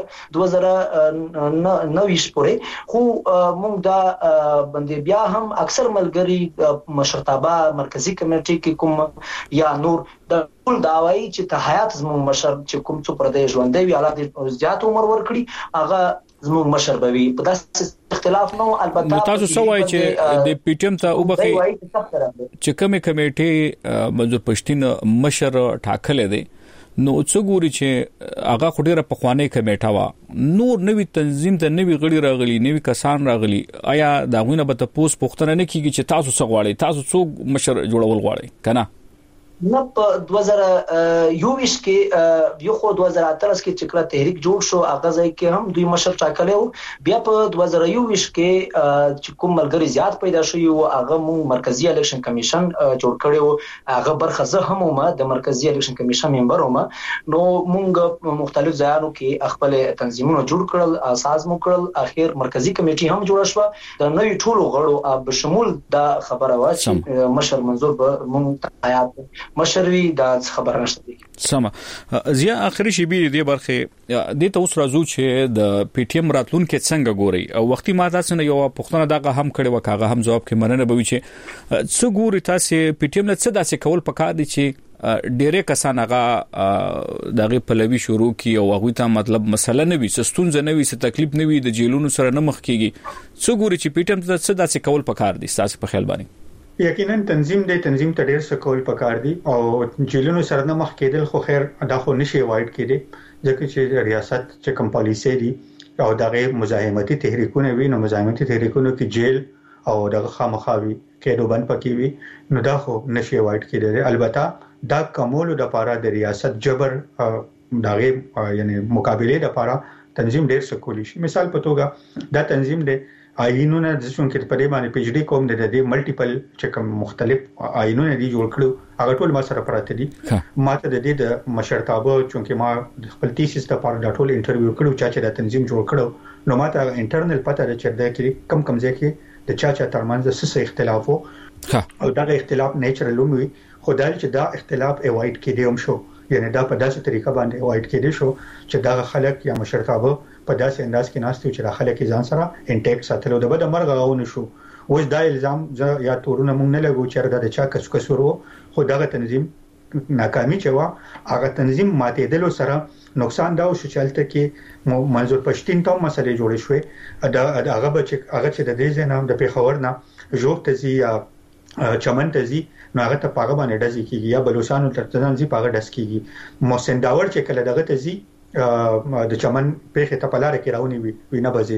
2009 پورې خو مونږ دا باندې بیا هم اکثر ملګری مشرتابه مرکزی کمیټې کې کوم یا نور د ټول داوی چې ته حیات زموږ مشر چې کوم څو پر دې ژوندې وی اعلی زیات عمر ورکړي هغه زموږ مشر به وي په داسې اختلاف نو البته تاسو سوای چې د پی ټی ایم ته وبخي چې کومه کمیټه منظور پښتين مشر ټاکل دی نو څو ګوري چې هغه خډيره په خوانه کمیټه وا نور نوې تنظیم ته نوې غړي راغلي نوې کسان راغلي آیا دا غوونه به تاسو پوښتنه نه کیږي چې تاسو څه غواړئ تاسو څو مشر جوړول غواړئ کنه نه په 2021 کې یو خو 2013 کې چې کله تحریک جوړ شو هغه ځای کې هم دوی مشر ټاکلو بیا په 2021 کې چې کوم ملګری زیات پیدا شو یو هغه مو مرکزی الیکشن کمیشن جوړ کړو هغه برخه زه هم ما د مرکزی الیکشن کمیشن ممبر وم نو مونږ مختلف ځایانو کې خپل تنظیمونه جوړ کړل اساس مو کړل اخر مرکزی کمیټه هم جوړ شو د نوې ټولو غړو په شمول دا خبره وا چې مشر منظور به مونږ حیات مشروي دا خبره نشته دي سم زیا اخري شی به دې برخه د توس راځو چې د پی ټی ایم راتلون کې څنګه ګوري او وختي ما تاسو نه یو پښتنه دغه هم کړي وکاغه هم جواب کې مننه بوي چې څو ګوري تاسو پی ټی ایم نه څه داسې کول پکار دي چې ډېرې کسان هغه دغه پلوي شروع کی او هغه ته مطلب مسله نه وي ستونزه نه وي څه تکلیف نه وي د جیلونو سره نه مخ کیږي څو ګوري چې پی ټی ایم ته څه داسې کول پکار دي تاسو په خیال باندې یقینا تنظیم ته ډیر څه کول پکار دي او جیلونو سره نه مخ کېدل خو خیر دا خو نشي وایډ کېدي ځکه چې ریاست چې کوم پالیسي دي او دغه مزاحمتي تحریکونه وي نو مزاحمتي تحریکونو کې جیل او دغه خامخاوي کېدو بند پکې وي نو دا خو نشي وایډ کېدي البته دا کومولو د لپاره د ریاست جبر دغه یعنی مقابله د لپاره تنظیم ډیر څه کولی شي مثال په توګه دا تنظیم دی آئینونه د څونکې په دې باندې پی ایچ ډی کوم د دې ملټیپل چې کوم مختلف آئینونه دي جوړ کړو هغه ټول ما سره پراته دي ماته د دې د مشرتابه چونکې ما خپل تیسیس لپاره د ټول انټرویو کړو چې د تنظیم جوړ کړو نو ماته انټرنل پته ده چې د کې کم ځکه د چا ترمنځ څه اختلاف او دا اختلاف نیچرل وي خدای چې دا اختلاف اوایډ کړي هم شو یعنی دا په داسې طریقه باندې اوایډ کړي شو چې دا خلک یا مشرتابه په داسې انداز کې ناستو چې خلک ځان سره انټیکټ ساتلو د بده مرغ غاونه شو اوس دا الزام یا تورونه مونږ نه لګو چې دا چا کسورو خو دغه تنظیم ناکامي چوا هغه تنظیم ماتېدل سره نقصان دا شو چلته کې منظور پښتين ته مسلې جوړې شوې دا هغه چې د دې ځنام د پیښور نه جوړ تزي یا چمن تزي نو هغه ته پاغه باندې ډزې کیږي یا بلوچستان ترتنان زی پاغه ډز کیږي محسن داور چې کله دغه تزي د چمن په خطه پلاره کې راونی وینا بځي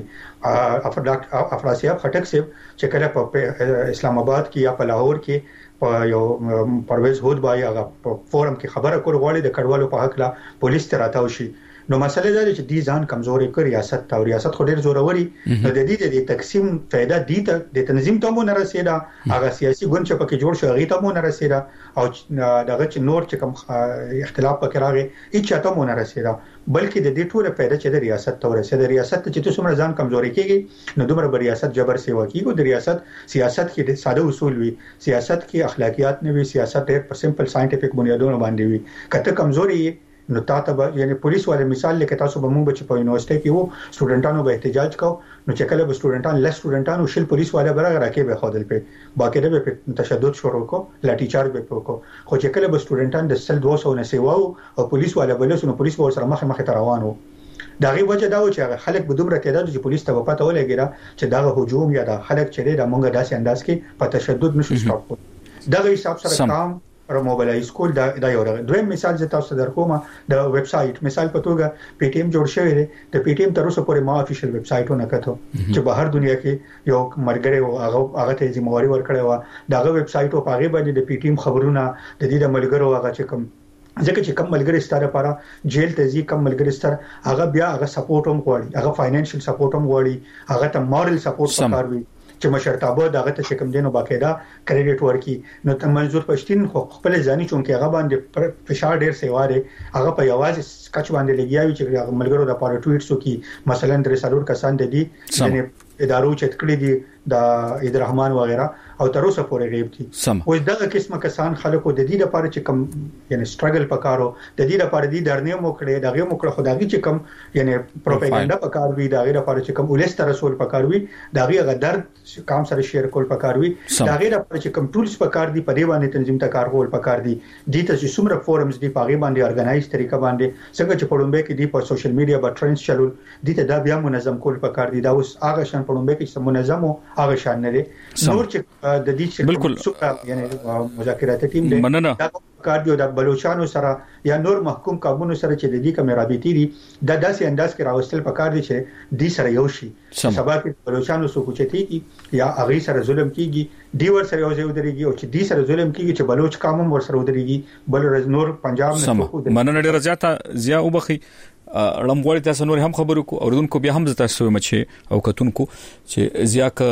افراسیاب خټک سیب چې کله په اسلام آباد کې یا په لاهور کې په یو پرویز هود بای هغه په فورم کې خبره کول غواړي د کډوالو په حق لا پولیس ته راتاو شي نو مسله دا چې دي ځان کمزوري کړ ریاست ته ریاست خو ډیر زوروري نو د دې د تقسیم فائدہ دي ته د تنظیم ته مو نه رسیدا هغه سیاسي ګوند چې پکې جوړ شو هغه ته مو نه رسیدا او دغه چې نور چې کوم اختلاف پکې راغی هیڅ ته مو نه رسیدا بلکې د دې ټوله فائدہ چې د ریاست ته ورسېده د ریاست چې تاسو مر ځان کمزوري کیږي نو دومره بر ریاست جبر سیوا کیږي د ریاست سیاست کې د ساده اصول وي سیاست کې اخلاقیات نه وي سیاست ډېر پر سمپل ساينټیفیک بنیادونو باندې وي کته کمزوري نو تاسو یعنی پولیس والے مثال لکه تاسو به مونږ چې په یونیورسيټي کې وو سټوډنټانو به احتجاج کو نو چې کله به سټوډنټانو شل پولیس والے برابر راکې به خودل په باقاعده به تشدد شروع کو لاټي چارج به وکړو خو چې کله به سټوډنټان د سل 200 نه سیواو او پولیس والے بلس نو پولیس به سره مخه روانو داغي وجه دا و چې خلک به دومره تعداد چې پولیس ته پته ولګیره چې دا هجوم یا دا خلک چې دا مونږه داسې انداز کې په تشدد نشو سټاپ کو دا حساب سره کام پر موبایلایز کول دا یو دویم مثال زه تاسو درکوم د ویب سټ مثال په توګه پی ټی ایم جوړ شوی دی د پی ټی ایم تر اوسه پورې ما افیشل ویب سټونه کتو چې بهر دنیا کې یو مرګره او هغه ته ذمہواری ورکړی و داغه ویب سټ او هغه باندې د پی ټی ایم خبرونه د دې د ملګرو هغه چې کوم ځکه چې کم ملګری ستاره لپاره جیل ته ځي کم ملګری ستاره هغه بیا هغه سپورټ هم غواړي هغه فاینانشل سپورټ هم غواړي هغه ته مورل سپورټ پکار وي چې مشرتابه دغه ته کوم دینو باقاعده کریډټ ورکی نو ته منظور پښتين خو خپل ځاني چونکه هغه باندې فشار ډیر سیواره هغه په یوازې سکچ باندې لګیاوي چې ملګرو د پاره ټویټ سو کی مثلا در سالور کسان د دې یعنی ادارو چې تکړه دي د عید الرحمن وغیرہ او تر اوسه پورې غیب دي او دغه قسمه کسان خلکو د دې لپاره چې کم یعنی سټرګل پکارو د دې لپاره دي درنه موکړي دغه موکړه خدایي چې کم یعنی پروپاګاندا پکار وي دغه لپاره چې کم ولست رسول پکار وي دغه غدر کام سره شیر کول پکار وي دغه لپاره چې کم ټولز پکار دي په دې باندې تنظیم ته کار کول پکار دي د ته چې څومره فورمز دي پاغي باندې ارګنایز طریقه باندې څنګه چې پړومبه کې دي په سوشل میډیا باندې ټرینډز چلول دي ته دا بیا منظم کول پکار دي دا اوس هغه شان پړومبه کې منظم او هغه شان نه دي نور چې د دې چې بالکل یعنی مذاکرات ټیم دی دا کار دی د بلوچستان سره یا نور محکوم قومونو سره چې د دې کوم رابطې دي دا داسې انداز کې راوستل پکار دي چې د سره یو شي سبا کې بلوچستان سو کوچتي کی یا هغه سره ظلم کیږي دی ور سره یو ځای ودرېږي او چې دی سره ظلم کیږي چې بلوچ قوم ور سره ودرېږي بل نور پنجاب نه مننه ډیره زیاته وبخي لمغوړی تاسو نور هم خبرو کو اوردونکو بیا هم تاسو مچ او کتونکو چې زیاک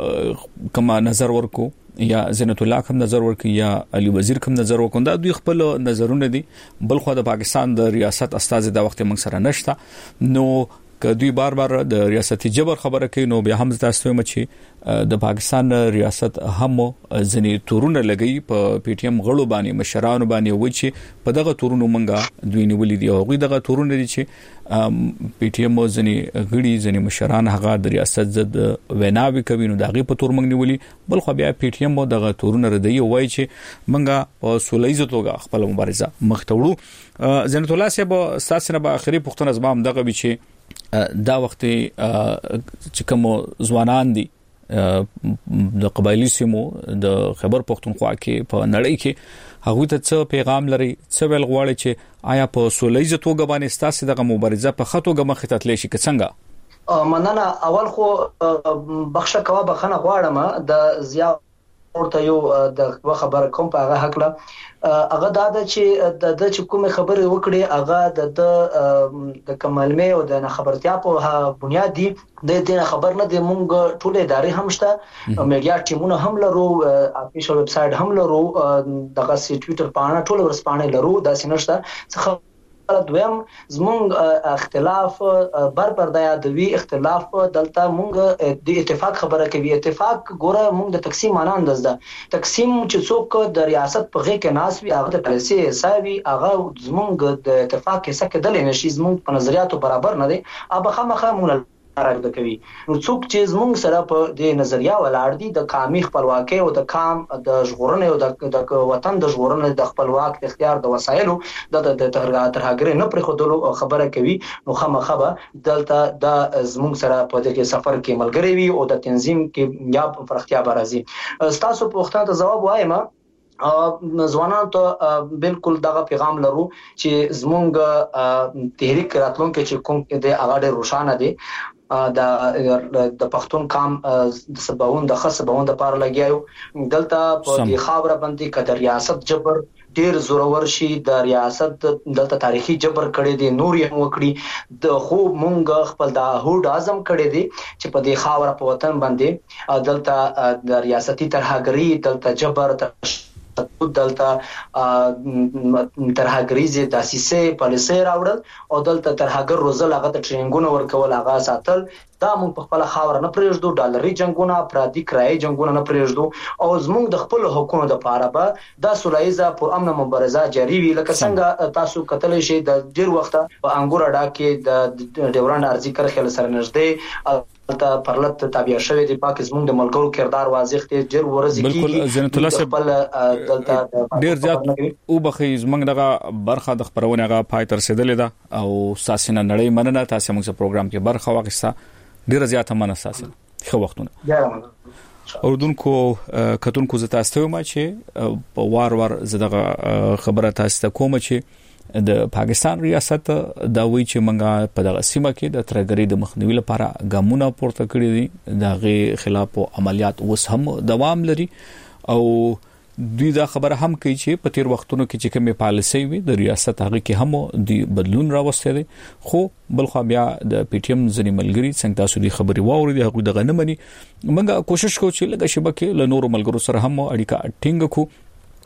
کما نظر ورکو یا زینت الله کوم نظر ورکي یا علي وزیر کوم نظر وکوندا دوی خپل نظرونه دي بل خو د پاکستان د ریاست استاد د وخت موږ سره نشته نو کدوې بار بار د ریاستي جبر خبره کوي نو بیا هم تاسو مچ د پاکستان ریاست هم ځنی تورونه لګي په پی ټی ایم غړو باندې مشرانو باندې و چې په دغه تورونو منګه دوی نیولې دي او دغه تورونه دي چې پی ټی ایم ځنی غړي ځنی مشران هغه د ریاست زد ویناوي کوي نو دغه په تور منګ نیولې بل خو بیا پی ټی ایم دغه تورونه ردی وای چې منګه په سولېزه توګه خپل مبارزه مختوړو زینت الله صاحب تاسو نه به اخري پښتون ازمام دغه بي چې دا وخت چې کوم ځوانان دي د قبایلی سیمو د خیبر پختونخوا کې په نړۍ کې هغه ته څه پیغام لري څه ویل غواړي چې آیا په سولېزه توګه باندې ستاسو دغه مبارزه په خطو غمه خطتلی شي څنګه مننه اول خو بخښه کوا بخنه غواړم د زیا ورته یو د خبر کوم په هغه حق هغه دا چې د کومه خبره وکړي هغه د کمالمه او د خبرتیا په بنیاد دي د دې خبر نه د مونږ ټول ادارې هم شته میډیا ټیمونه هم لرو افیشل ویب سټ هم لرو دغه ټوئیټر پاڼه ټول ورسپانه لرو دا سینشته دویم زمونږ اختلاف بر پرده یادوي اختلاف دلته مونږ د اتفاق خبره کوي اتفاق ګوره مونږ د تقسیم معنا اندازده تقسیم چې څوک د ریاست په غې کې ناس وي هغه د پالیسي حسابي هغه زمونږ د اتفاق کې څه کېدل نشي زمونږ په نظریاتو برابر نه دي اب خامخا مونږ راغده کوي. نو څوک چې زموږ سره په دې نظریه ولاړ دي د قومي خپلواکۍ او د قام د ژغورنې او د وطن د ژغورنې د خپلواک اختیار د وسایلو د ترهګرۍ نه پرېښودلو خبره کوي، نو خامخا دلته د زموږ سره په دې سفر کې ملګری وي او د تنظیم کې یا پرختیا برازي. تاسو په وخت ته جواب وایم ځوانانو ته بالکل دغه پیغام لرو چې زموږ تحریک راتلونکي چې کوم د هغه ډېر روښانه دي د پښتون قام د سباوند د خصباوند لپاره لګیاو دلته په دې خاوره باندې کډر ریاست جبر ډیر زورور شي، د ریاست دلته تاریخي جبر کړي دي، نور یې وکړي د خو مونږ خپل د هوډ اعظم کړي دي چې په دې خاوره په وطن باندې دلته د ریاستي ترهګرۍ دلته جبر دلته ترهګریزه داسیسه پالیسي راوړل او دلته ترهګر روزل هغه ته ټریننګونه ورکول هغه ساتل دا موږ په خپل خاور نه پرېږدو، ډالري جنگونه افرادي کرایي جنگونه نه پرېږدو او زموږ د خپل حقوقو لپاره به دا سولایزه پر امن مبارزه جاری وي. لکه څنګه تاسو کتل شي د ډیر وخت په انګور اډا کې د ډیورند ارزي کرخل سره نږدې ته پرلط تابع شوی دی پاک زموږ د ملګرو کردار واضح دی ډیر ورځ کې بالکل زنت الله صاحب ډیر زیات او بخي زمنګ دغه برخه د خبرونه غا پای تر رسیدلې ده او ساسنه نړۍ مننه تاسو موږ پروګرام کې برخه واغسته ډیر زیات مننه ساسنه خو وختونه اوردونکو کتونکو زه تاسو ما چې په وار زدغه خبره تاسو ته کوم چې د پاکستان ریاست دا وی چې منګه په دغه سیمه کې د ترګری د مخنیوي لپاره ګامونه پورته کړی دي دغه خلاف عملیات اوس هم دوام لري او دوی دا خبره هم کوي چې په تیر وختونو کې چې کومه پالیسي وي د ریاست هغه کې هم د بدلون راوستي دي، خو بل خو بیا د پی ټی ایم ځنی ملګری څنګه تاسو د خبري واوري دي هغه دغه نه مني. منګه کوشش کوو چې لږه شبکه له نورو ملګرو سره هم اړیکه ټینګ کو.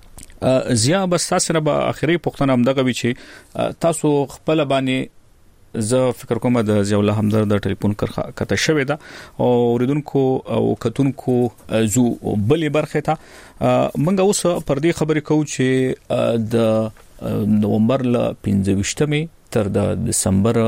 زیا بس تاسو نه به اخري پوښتنه هم دغه وی چې تاسو خپل باندې زه فکر کوم د ضیاء همدرد د ټلیفون کرخه کته شوې ده او ریدونکو او کتونکو زو بلې برخه ته منګه اوس پر دې خبرې کوو چې د نومبر ل 15 تر د دسمبر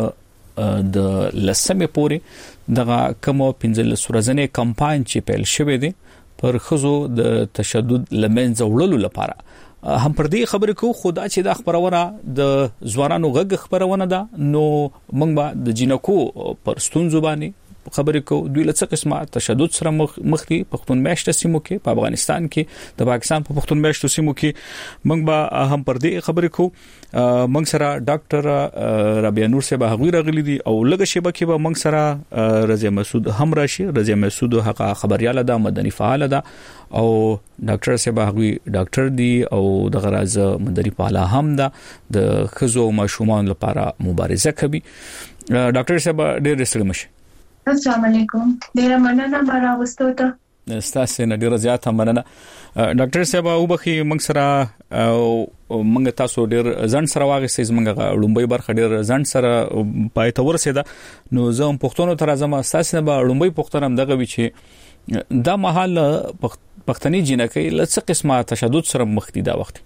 د لسمه پورې دغه کوم 15 ورځې کمپاین چې پیل شوې ده پر خزو د تشدد لمنځه وړلو لپاره هم پر دې خبرې کوو. خدا چې دا خبرونه د ځوانانو غږ خبرونه ده نو موږ به د جنکو پر ستونزو باندې خبرې کوو. دوی له څه قسمه تشدد سره مخ دي پښتون میشت سیمو کې په افغانستان کې د پاکستان په پښتون میشت سیمو کې موږ به هم پر دې خبرې کوو. موږ سره ډاکټر ربيع نور صاحب هغوی راغلي دي او لږه شبکه به موږ سره رضا مسعود هم راشي. رضا مسعود هغه خبرياله ده مدني فعال ده او ډاکټر صاحب هغوی ډاکټر دي او د غراز مدني فعال هم ده د خزو ماشومان لپاره مبارزه کوي. ډاکټر صاحب ډېر ستړي مشه. السلام علیکم ډیر مننه راوستو ته ستاسو نه ډیر زیات مننه. ډاکټر صاحب او بخي موږ سره موږ تاسو ډیر ځن سره واغستې زموږ لومبي برخه ډیر ځن سره پای ته ورسېده نو زه هم پښتون ته راځم. تاسو نه لومبي پښتون هم دغه وی چې دا محل پښتني جنکې لڅ قسمه تشدد سره مخ دي دا وخت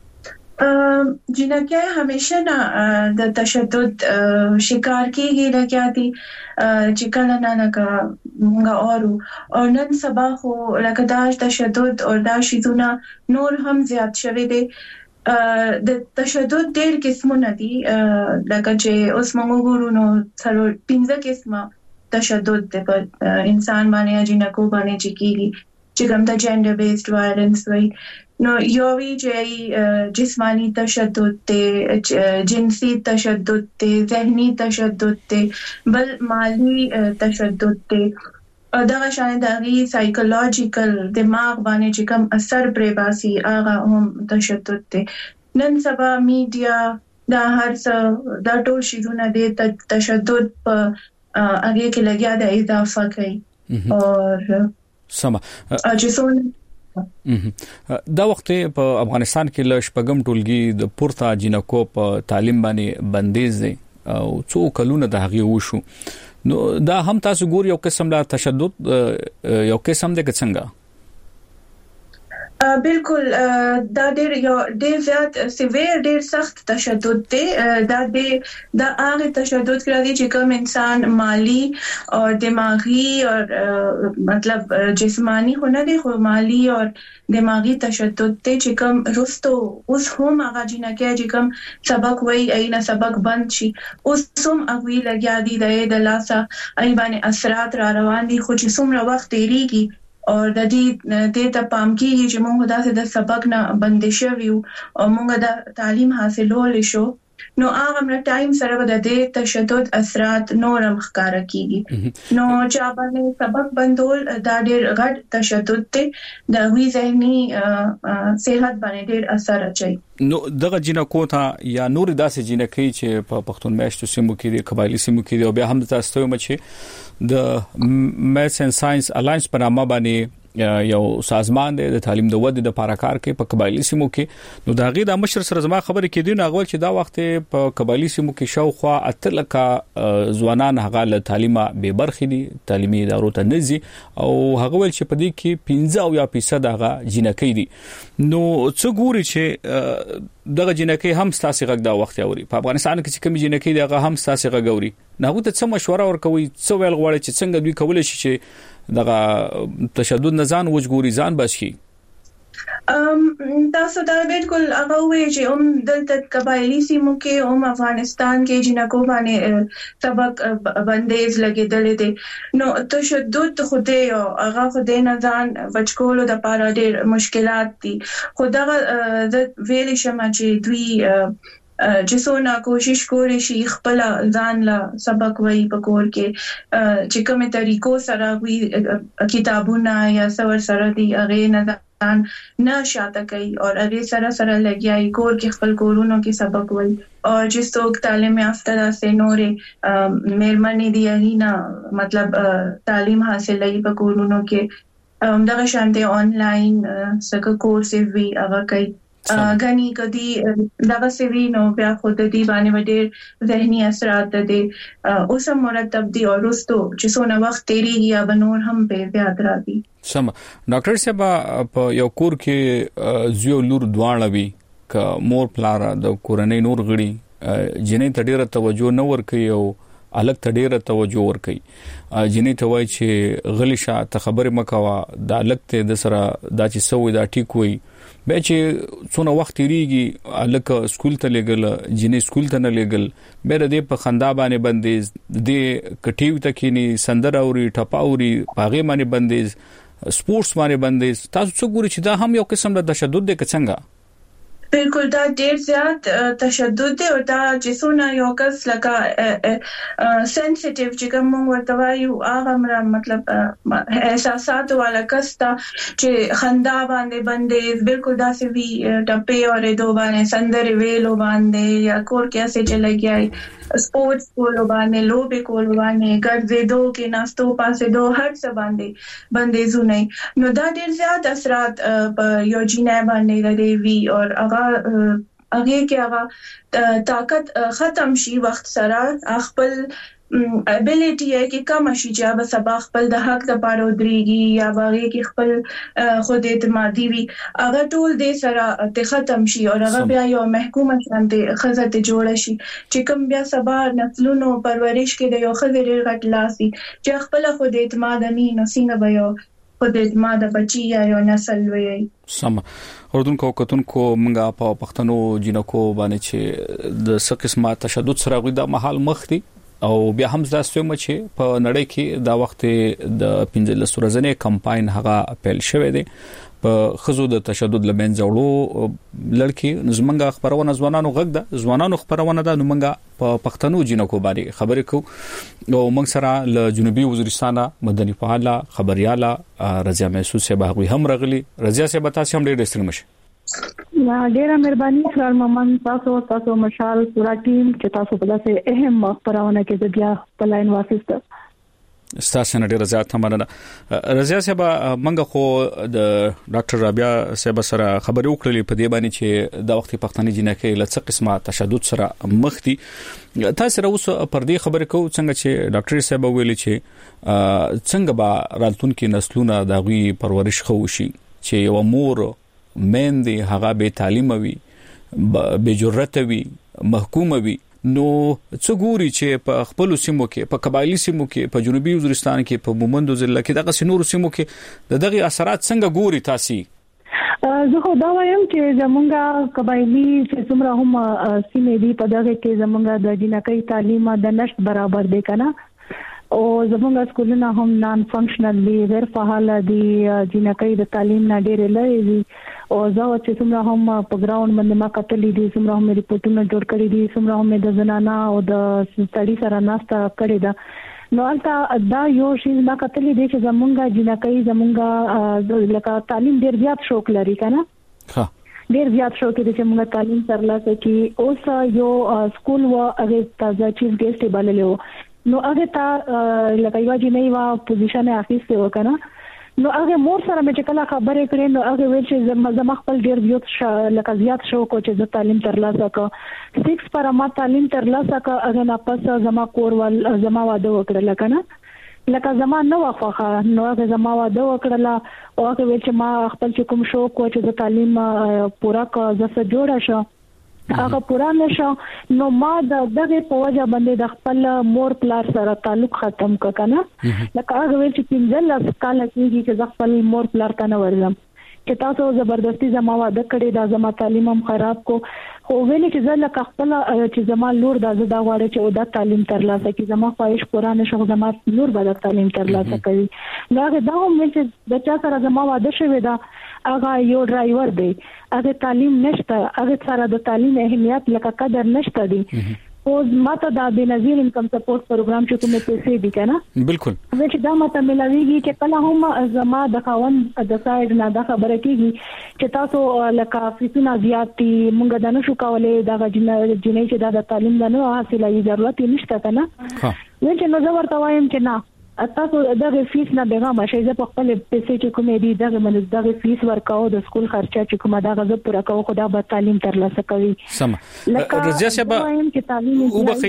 جنکې همیشه نه د تشدد شکار کیږي لکه چې کله نه کا او نن سبا خو لکه دا تشدد او دا شیزونه نور هم زیات شوي دي. د تشدد ډېر قسمونه دي لکه چې اوس موږ ګورو نو څلور 15 قسمه تشدد د انسان باندې جنکو باندې چې کیږي چې کوم د جندر بیسډ وایلنس وي نو یووی چې جسمانی تشدد ته جنسی تشدد ته ذهنی تشدد ته بل مالی تشدد ته دا شان دغه سایکولوژیکل دماغ باندې چې کوم اثر پرې باسي هغه هم تشدد ته نن سبا میډیا دا هر څه دا ټول شیونه د تشدد په هغه کې لګیا د اضافه کوي او سم دا وخت په افغانستان کې ل شپږم ټولګي د پورته جنکو په تعلیم باندې بندیز دي او څو کلونه د هغه وشو نو دا هم تاسو ګور یو قسم لا تشدد یو قسم د څنګه بالکل دا ډېر زیات سیویر ډېر سخت تشدد دی دا هغه تشدد کړی چې کوم انسان مالی او دماغی او مطلب جسمانی خو نه دی خو مالی او دماغی تشدد دی چې کوم رستو اوس هم هغه جنکه چې کوم سبق وای اینا سبق بند شي اوس هم هغه لګیا دي د لاسه ای باندې اثرات را روان دي خو چې څومره وخت تیریږي او د دې ته پام کیږي چې موږ داسې د سبق نه بندي شویو او موږ د تعلیم حاصلول شو نو هغه مر ټایم سره د دې تشدد اثرات نورم ښکارا کیږي نو چې باندې سبق بندول دا ډېر غټ تشدد دی د وی ذهني صحت باندې ډېر اثر اچي نو دغه جنکو ته یا نور داسې جنکې چې په پښتون میشتو سیمو کې د قبایلی سیمو کې او بیا هم تاسو ته چې د میث اند ساينس الاینس په نامه باندې یو سازمان دی د تعلیم د ودې د لپاره کار کوي په قبایلی سیمو کې نو دا غي د مشر سره زما خبرې کېدي نو هغه چې دا وخت په قبایلی سیمو کې شاوخوا اتلکه ځوانان هغه له تعلیمه به برخې دي تعلیمي ادارو ته نزي او هغه ول چې په دې کې 15% هغه جنکې دي نو څه ګوري چې دغه جنکې هم ستاسو غږ دا وخت اوري په افغانستان کې چې کوم جنکې دغه هم ستاسو غږ اوري نو ته څه مشوره ورکوي څه ویل غواړي چې څنګه دوی کولای شي چې دغه تشدد نه ځان وجګوري ځان بشي تاسو دا بالکل هغه وی چې دلته قبایلی سیمو کې افغانستان کې جنکو باندې سبق بندیز لګیدل دي نو تشدد خوده او هغه خوده نه ځان بچکولو د لپاره ډېر مشکلات دي خدای د ویل شمه چې دوی جسونه کوشش کوي چې خپل ځان له سبق وایي په کور کې چې کومه طریقو سره وي کتابونه یا سره دي هغه نه شاته کوي او هغه سره لګیای کور کې خپل کورونو کې سبق وایي او چې څوک تعلیم یافته سه نورې مېرمنې دي هغه مطلب تعلیم حاصلې په کورونو کې دغه شانته آنلاین څنګه کورس وی هغه کوي غني کدي دغه سوي نو بیا خود دې باندې ډېر ذهني اثرات دي اوس مرتب دي او رستو چې څونه وخت تیریږي یا بنور هم په یاد راځي سم ډاکټر صاحب په یو کور کې زیو لور دواړه وي ک مور پلار د کورنۍ نور غړي جنې ته ډېر توجه نه ورکوي او الګ ته ډېر توجه ورکوي جنې ته وایي چې غلی شاه ته خبره مکوا د الګ ته د سره دا چې سوې دا ټیک وي به چې څونه وخت ریږي الکه سکول ته لګل جنې سکول ته نه لګل به د په خندا باندې بندیز د کټیو تکینی سندر اوري ټپاوري پاغه باندې بندیز سپورتس باندې بندیز تاسو څه ګوري چې دا هم یو قسم د تشدد دی څنګه بالکل دا ډېر زیات تشدد دی او دا چې څونه یو کس لکه سنسټیو چې کوم ورته وایو هغه مطلب احساسات والا کس ته چې خندا باندې باندې بالکل دا سی وی ټپې اورې دوه باندې سندرې ویلو باندې یا کور کې څه چلایي سپورتس کولو باندې لوبې کولو باندې ګرځېدو کې ناستو پاسې دوه هر څه باندې زونه نو دا ډېر زیات اثرات یو جینې باندې لري وی او هغه کې هغه طاقت ختم شي وخت سره خپل ابيليټي کې کم شي چې به سبا خپل د حق د پاره ودرېږي یا باغې کې خپل خود اعتمادي وي هغه ټول دې سره ته ختم شي او هغه بیا یو محکومه شانته خزته جوړ شي چې کوم بیا سبا نسلونو پرورش کې د یو خزر غټ لاسي چې خپل خود اعتماد نه نسینګ به یو خود اعتماد بچي یا یو نسل وي سم اوردونکو کتونکو منګه په پښتنو جنکو باندې چې د څه قسمه تشدد سره غوډه محل مخ دي او بیا هم زاسته چې په نړۍ کې دا وخت د 15 ورځې کمپاین هغه اپیل شوه دی په خزو د تشدد لمن زړو لړکی زمونږه خبرونه ځوانانو غږ ده ځوانانو خبرونه ده نو منګه په پښتنو جنکو باندې خبرې کو او موږ سره له جنوبي وزیرستان مدني فعال خبرياله رضیا محسوس سے باغوي هم رغلی رضیا سے بتا سم ډېر سترمش ډیره مهرباني خلال ممن تاسو مشال پورا ټیم چې تاسو په داسې اهم خبرونه کې د بیا په لاین واسطه ستاسو نه ډیره زیات مننه رضیا صاحب منګه خو د ډاکټر رابعه صاحب سره خبرې وکړلې په دې باندې چې د وخت پښتني جنکې له څه قسمه تشدد سره مخ دي تاسو اوس پر دې خبرې کوو څنګه چې ډاکټر صاحب ویلي چې څنګه به راتلونکي نسلونه د غوي پرورش خوشي چې یو مور مین دی هغه به تعلیم وي به جرأت وي محکوم وي نو څو ګوري چې په خپل سیمو کې په قبایلی سیمو کې په جنوبي وزیرستان کې په مومندو ضلع کې دغه سينور سیمو کې دغه اثرات څنګه ګوري تاسو؟ زه خو دا وایم چې زمونږه قبایلی چې څومره هم سیمې دي په دغه کې زمونږه د جنکۍ تعلیم د نشټ برابر دی کنه او زمونږه سکولونه هم نان فنکشنل دي غیر فعال دي جنکۍ د تعلیم نه ډېر لري دي او زه چې څومره هم په ګراوند باندې ما کتلې دي څومره هم ریپورتونه جوړ کړی دي څومره هم د زنانه او د سړي سره ناسته کړې ده نو البته دا یو شی ما کتلې دي چې زمونږه جنکۍ زمونږه لکه تعلیم ډېر زیات شوق لري کنه ها ډېر زیات شوق دي چې موږ تعلیم ترلاسه کړي اوس یو سکول و هغه تازه چیف ګیسټ بللو نو هغه تا لکه یو جنۍ وا پوزیشن اخیسته وکنه نو هغه مور سره مې چې کله خبرې کړې نو هغه ویل چې زما خپل ډېر لکه زیات شوق او چې زه تعلیم ترلاسه کړم 6 پر ما تعلیم ترلاسه کړ هغه نه پس زما کور ول زما واده وکړل کنه لکه زما نو واخه نو هغه زما واده وکړل او هغه ویل چې ما خپل کوم شوق او چې زه تعلیم پورا کړم زه جوړه شم هغه پورا نشو نو ما دغه په وجه باندې د خپل مور پلار سره تعلق ختم کنه لکه هغه ویل چې 15 کال کېږي چې خپل مور پلار ته نه ورځم چې تاسو زبردستی زما واده کړی دا زما تعلیم هم خراب کو خو ویل چې زه لکه خپل چې زما لور دا زدا غواړي چې او دا تعلیم ترلاسه کړي زما خواهش پورا نشو زما لور به دا تعلیم ترلاسه کوي نو هغه دا هم چې د چا سره زما واده شوی دا هغه یو ډرایور دی هغه تعلیم نشته هغه سره د تعلیم اهمیت لکه قدر نشته دی او ماته دا بنظیر انکم سپورټ پروګرام چې کومه پیسې دي کنه بالکل چې دا ماته ملويږي چې کله هم زما د خاون د سایډ نه دا خبره کیږي چې تاسو لکه فیسونه زیاتی مونږ د نشو کولای دا جنې چې دا د تعلیم نه حاصلې ضرورت نشته کنه چې نو زه ورته وایم چې نه تاسو دغه فیس نه بیغمه شي زه په خپل پیسې چې کومې دي دغه من دغه فیس ورکاو د سکول خرچه چې کومه دغه زه پوره کوم خدا به تعلیم ترلاسه کوي سم رضیا شبا او بخي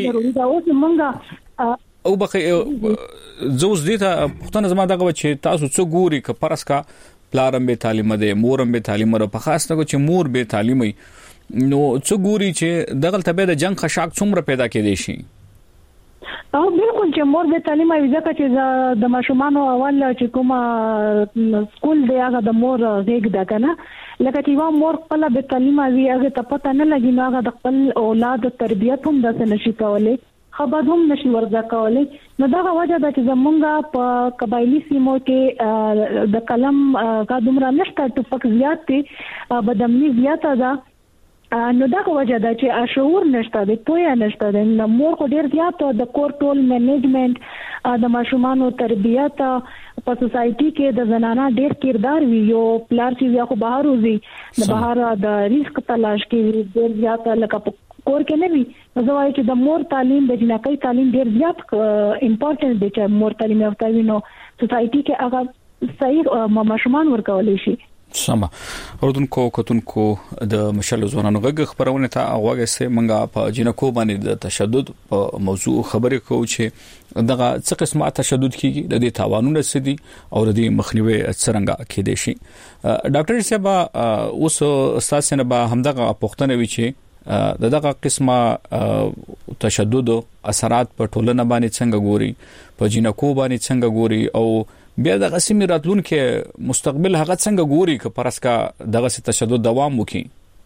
او بخي زوز دي ته پښتون زما دغه چې تاسو څو ګوري ک پرسکا پلارم به تعلیم ده مورم به تعلیم ور په خاص ته چې مور به تعلیمي نو څو ګوري چې دغه تبه د جنگ خشاک څومره پیدا کېدې شي او بالکل چې مور به تعلیم او ځکه چې د ماشومان اول چې کومه سکول دی هغه د مور زیګ ده کنه لکه چې وا مور خپل به تعلیم او هغه ته پته نه لګي نو هغه د خپل اولاد تربیت هم د نشي کولای خبر هم نشي ورځه کولای نو دا وجه ده چې زمونږه په قبایلی سیمو کې د کلم کا دومره نشته ټوپک زیات دي بدامني زیاته ده نو دا وجه ده چې شعور نشته د پوهه نشته د مور خو ډیر زیات د کور ټول منیجمنت د ماشومانو تربیت په سوسايټي کې د زنانه ډیر کردار وی یو پلار چې خو بهر وځي د بهر د ریسک تلاش کې ډیر زیات لکه کور کې نه وي زه وايم چې د مور تعلیم د جنکۍ تعلیم ډیر زیات امپورټنت دی چې مور تعلیم یافته وي نو سوسايټي کې هغه صحیح ماشومان ورکول شي سما اوردونکو کتونکو د مشل ځوانانو غږ خبرونه ته اغواګه سه منګه په جنکو باندې د تشدد په موضوع خبرې کوو چې دغه څه قسمه تشدد کیږي د دې تاوانونه سدي او د مخنیوي څرنګه کېدې شي ډاکټر صاحب اوس استاد سره به همدغه پوښتنه وی چې دغه قسمه تشدد اثرات په ټولنه باندې څنګه ګوري په جنکو باندې څنګه ګوري او بیا د قسمی راتلون کې مستقبل هغه څنګه ګوري ک پرسکا دغه تشدد دوام وکي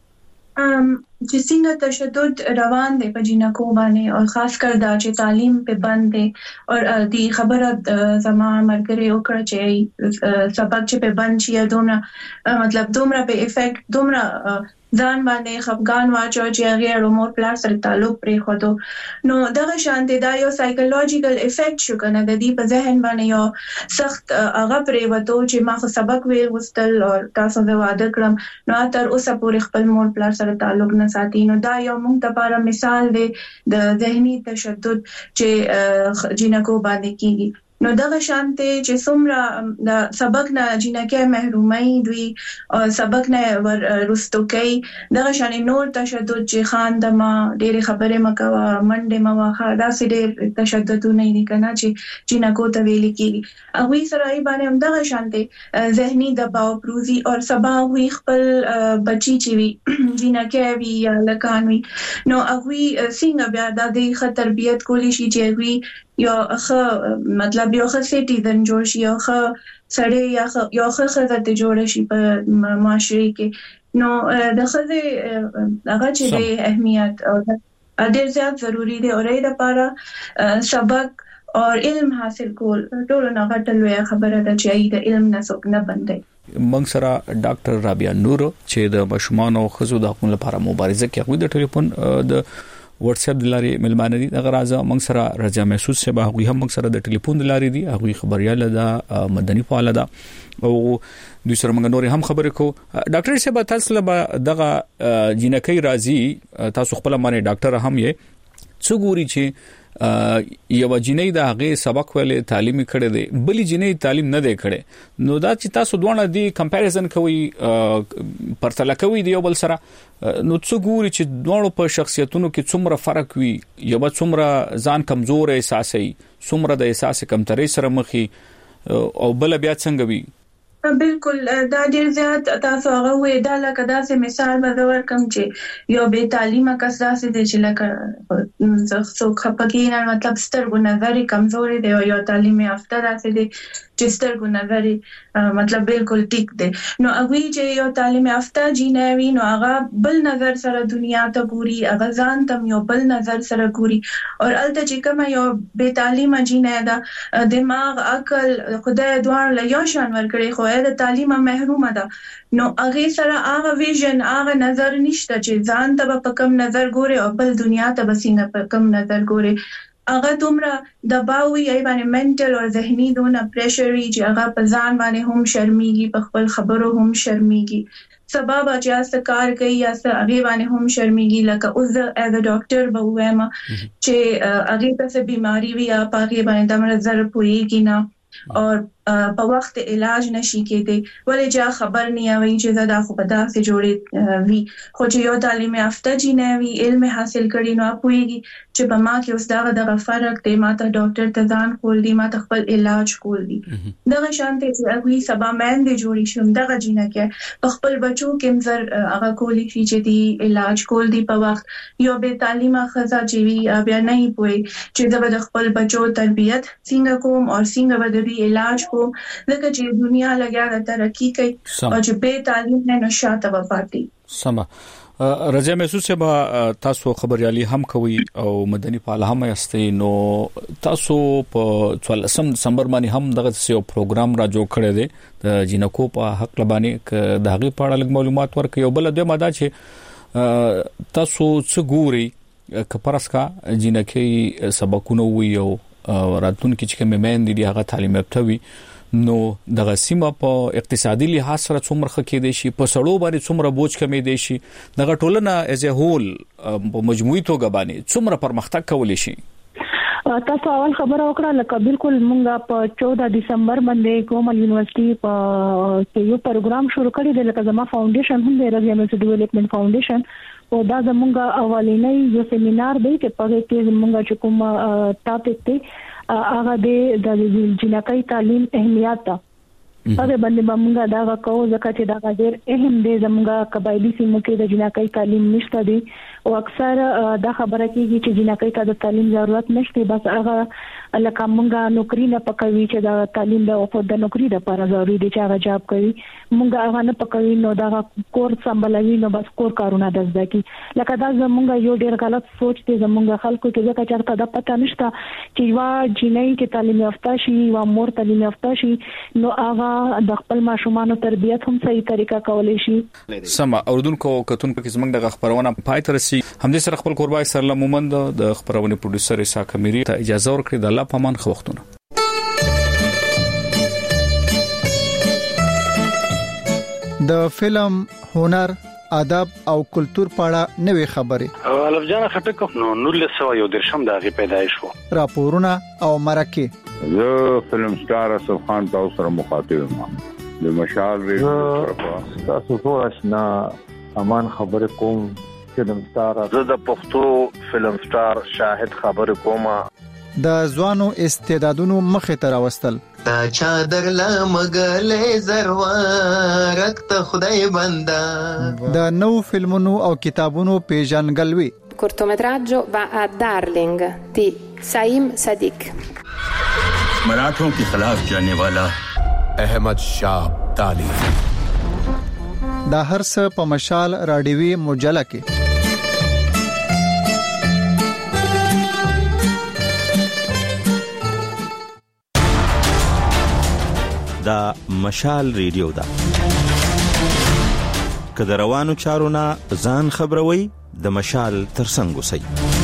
چې څنګه تشدد روان دی په جنکو باندې او خاص کر دا چې تعلیم په بند دی او دی خبره زما مرګري وکړه چې سبق چې په بند شي دومره مطلب دومره په افیکټ دومره ځان باندې خفقان واچو چې هغه مور پلار سره تعلق پرې خدو نو دغه شانتي دا یو سایکولوژیکل افیکټ شو کنه د دې په ذهن باندې یو سخت هغه پرې وته چې ما خو سبق ویل وستل او تاسو زه واده کړم نو تر اوسه پورې خپل مور پلار سره تعلق نه ساتي نو دا یو موږ لپاره مثال دی د ذهني تشدد چې جنکو باندې کیږي نو دغه شانته چې څومره د سبق نه جنکه محرومي دوی او سبق نه ورستو کوي دغه شان نور تشدد چې خان دما ډېر خبره مکوا منډه مواخه دا سي ډېر تشدد نه دي کنه چې جنکو ته ویل کیږي هغه سره ای باندې هم دغه شانته ذهني دباو پروزي او سبا وی خپل بچي چې وی جنکه وی یا لکان وی نو هغه څنګه بیا د دې تربيت کولی شي چې وی یو مطلب یو سټیزن جوړ شي یو سړی یو خزه ته جوړ شي په معاشري کې نو د خزه هغه چې د اهمیت او ډېر زیات ضروری دی او ری لپاره سبق او علم حاصل کول ټول نه غټلوي خبره ده چې د علم نسوک نه بندي موږ سره ډاکټر رابعه نور چې د مشمانو خزو د حقوقو لپاره مبارزه کوي د ټلیفون د واتس اپ د لارې ملمانه دي دغه راځه موږ سره رضا محسوس شه به هغه هم موږ سره د ټلیفون د لارې دي هغه خبرياله ده مدني فعال ده او د سره موږ نور هم خبرې کو ډاکټر صاحب تاسو له دغه جنکۍ راځي تاسو خپل باندې ډاکټر هم یې څو ګوري چې یو جنۍ د هغه سبق ویلې تعلیمي کړي دي بلې جنۍ تعلیم نه دی کړي نو دا چې تاسو دوه دی کمپیریزن کوي پرتله کوي دی یو بل سره نو څو ګوري چې دوه په شخصیتونو کې څومره فرق وي یو څومره ځان کمزور احساسي څومره د احساس کمتري سره مخي او بل بیا څنګه وي بالکل دا ډیر زیات تاسو هغه وې دا لکه داسې مثال به ورکم چې یو به تعلیمه کس داسې دی چې لکه څو خپګي نه مطلب سترګو نظر کمزوري دی او یو تعلیم یافته داسې دی چې سترګو نظر مطلب بالکل ټیک دی نو هغه چې یو تعلیم یافته جینوي نو هغه بل نظر سره دنیا ته ګوري هغه ځان تم یو بل نظر سره ګوري او الته چې کوم یو به تعلیمه جینه دا دماغ عقل خدای دوار له یو شان ورکړي خو د تعلیم محرومه ده نو هغه سره هغه ویژن هغه نظر نشته چې ځان ته په کم نظر ګوري او بل دنیا ته بسینه په کم نظر ګوري هغه دومره دباوي ای باندې منټل او ذهني دونه پریشري چې هغه په ځان باندې هم شرمېږي په خپل خبرو هم شرمېږي سبب چې کار کوي یا هغه باندې هم شرمېږي لکه اوس از ا ډاکټر به وایم چې هغه ته بیماری وي یا په هغه باندې د مرزر پويږي نه اور په وخت علاج نشي کېدی ولې چې خبر نه وي چې دا خو په داسې جوړې وي خو چې یو تعلیم یافته جینه وي علم حاصل کړي نو پوهیږي چې په ما کې اوس دا فرق دی ما ته ډاکټر ته ځان کول دي ما ته خپل علاج کول دي دغه شانته چې هغه سبا مېن دي جوړی شوم دغه جینه کې په خپل بچو کې مزر هغه کولی شي چې دی علاج کول دي په وخت یو به تعلیمه خزا چې وی بیا نه پوي چې د خپل بچو تربيت څنګه کوم او څنګه به د علاج لکه چې دنیا لګیا د ترقی کوي او چې به تعلیم نه نشاته وپاتې سم رضا محسوس به تاسو خبريالي هم کوي او مدني فعال هم یاستئ نو تاسو په 14 دسمبر باندې هم دغه یو پروګرام را جوړ کړی دی د جنکو په حق لبانې د هغه په اړه لږ معلومات ورکړي او بل د ماده چې تاسو څه ګوري کپرسکا جنکې سبقونه وي او راتلونکي چې کوم مېن دي هغه تعلیم یافته وي نو دغه سیمه په اقتصادي لحاظ سره څومره خکې دي شي په سړو باندې څومره بوج کمې دي شي دغه ټولنه از ا هول په مجموعي توګه باندې څومره پرمختګ کولی شي تاسو اول خبر وکړه لکه بالکل مونږه په 14 دسمبر باندې کومل یونیورسيټي په یو پروګرام شروع کړی دی لکه زما فاونډیشن هم دی رضا محسوس ډیولپمنٹ فاونډیشن او دا زمونږه اولینی یو سیمینار دی چې په کې زمونږه چې کوم ټاپک دی هغه د جنکۍ تعلیم اهمیت ته هغه باندې موږ دا کوو ځکه چې دا ډېر اهم دی زموږه قبایلی سیمو کې د جنکۍ تعلیم نشته دی او اکثر دا خبره کیږي چې جنکۍ ته د تعلیم ضرورت نشته بس هغه لکه موږ نوکری نه پکوي چې دا تعلیم د نوکری لپاره ضروري دی چې هغه جاب کوي موږ هغه نه پکوي نو دا کور سمبلوي نو بس کور کارونه دزده کی لکه دا زموږ یو ډېر غلط سوچ دی زموږ خلکو کې ځکه چې دا پته نشته چې وا جنۍ کې تعلیم یافته شي وا مور تعلیم یافته شي نو هغه د خپل ماشومان تربيت هم صحیح طریقه کولای شي سم اوردونکو کتونکو کې زمنګ د خبرونه پای تر سي هم دې سره خپل قربای سره مومند د خبرونه پروډوسر اسا کمیری ته اجازه ورکړي د الله پامان خوښتونه د فلم هنر ادب او کلچر پاړه نوې خبرې الف جان خټک نو 1913 د پیدایش وو راپورونه او مرکه زه فلم سٹار اسف خان تاسو سره مخاطب یم د مشال ریډیو طرفه تاسو ټول آشنا امان خبر کوم فلم سٹار زه د پښتو فلم سٹار شاهد خبر کوم د ځوانو استعدادونو مخه تر واستل تا چادر لا مګلې زروارک ته خدای بندا د نو فلمونو او کتابونو پیژنګلوي cortometraggio va a Darling di Saim Sadiq मराठों के खिलाफ जाने वाला अहमद शाह अब्दाली دا هر څه په مشال رادیوي مجله کې دا مشال ریډیو دا کله روانو چارونه ځان خبروي د مشال ترڅنګ وسی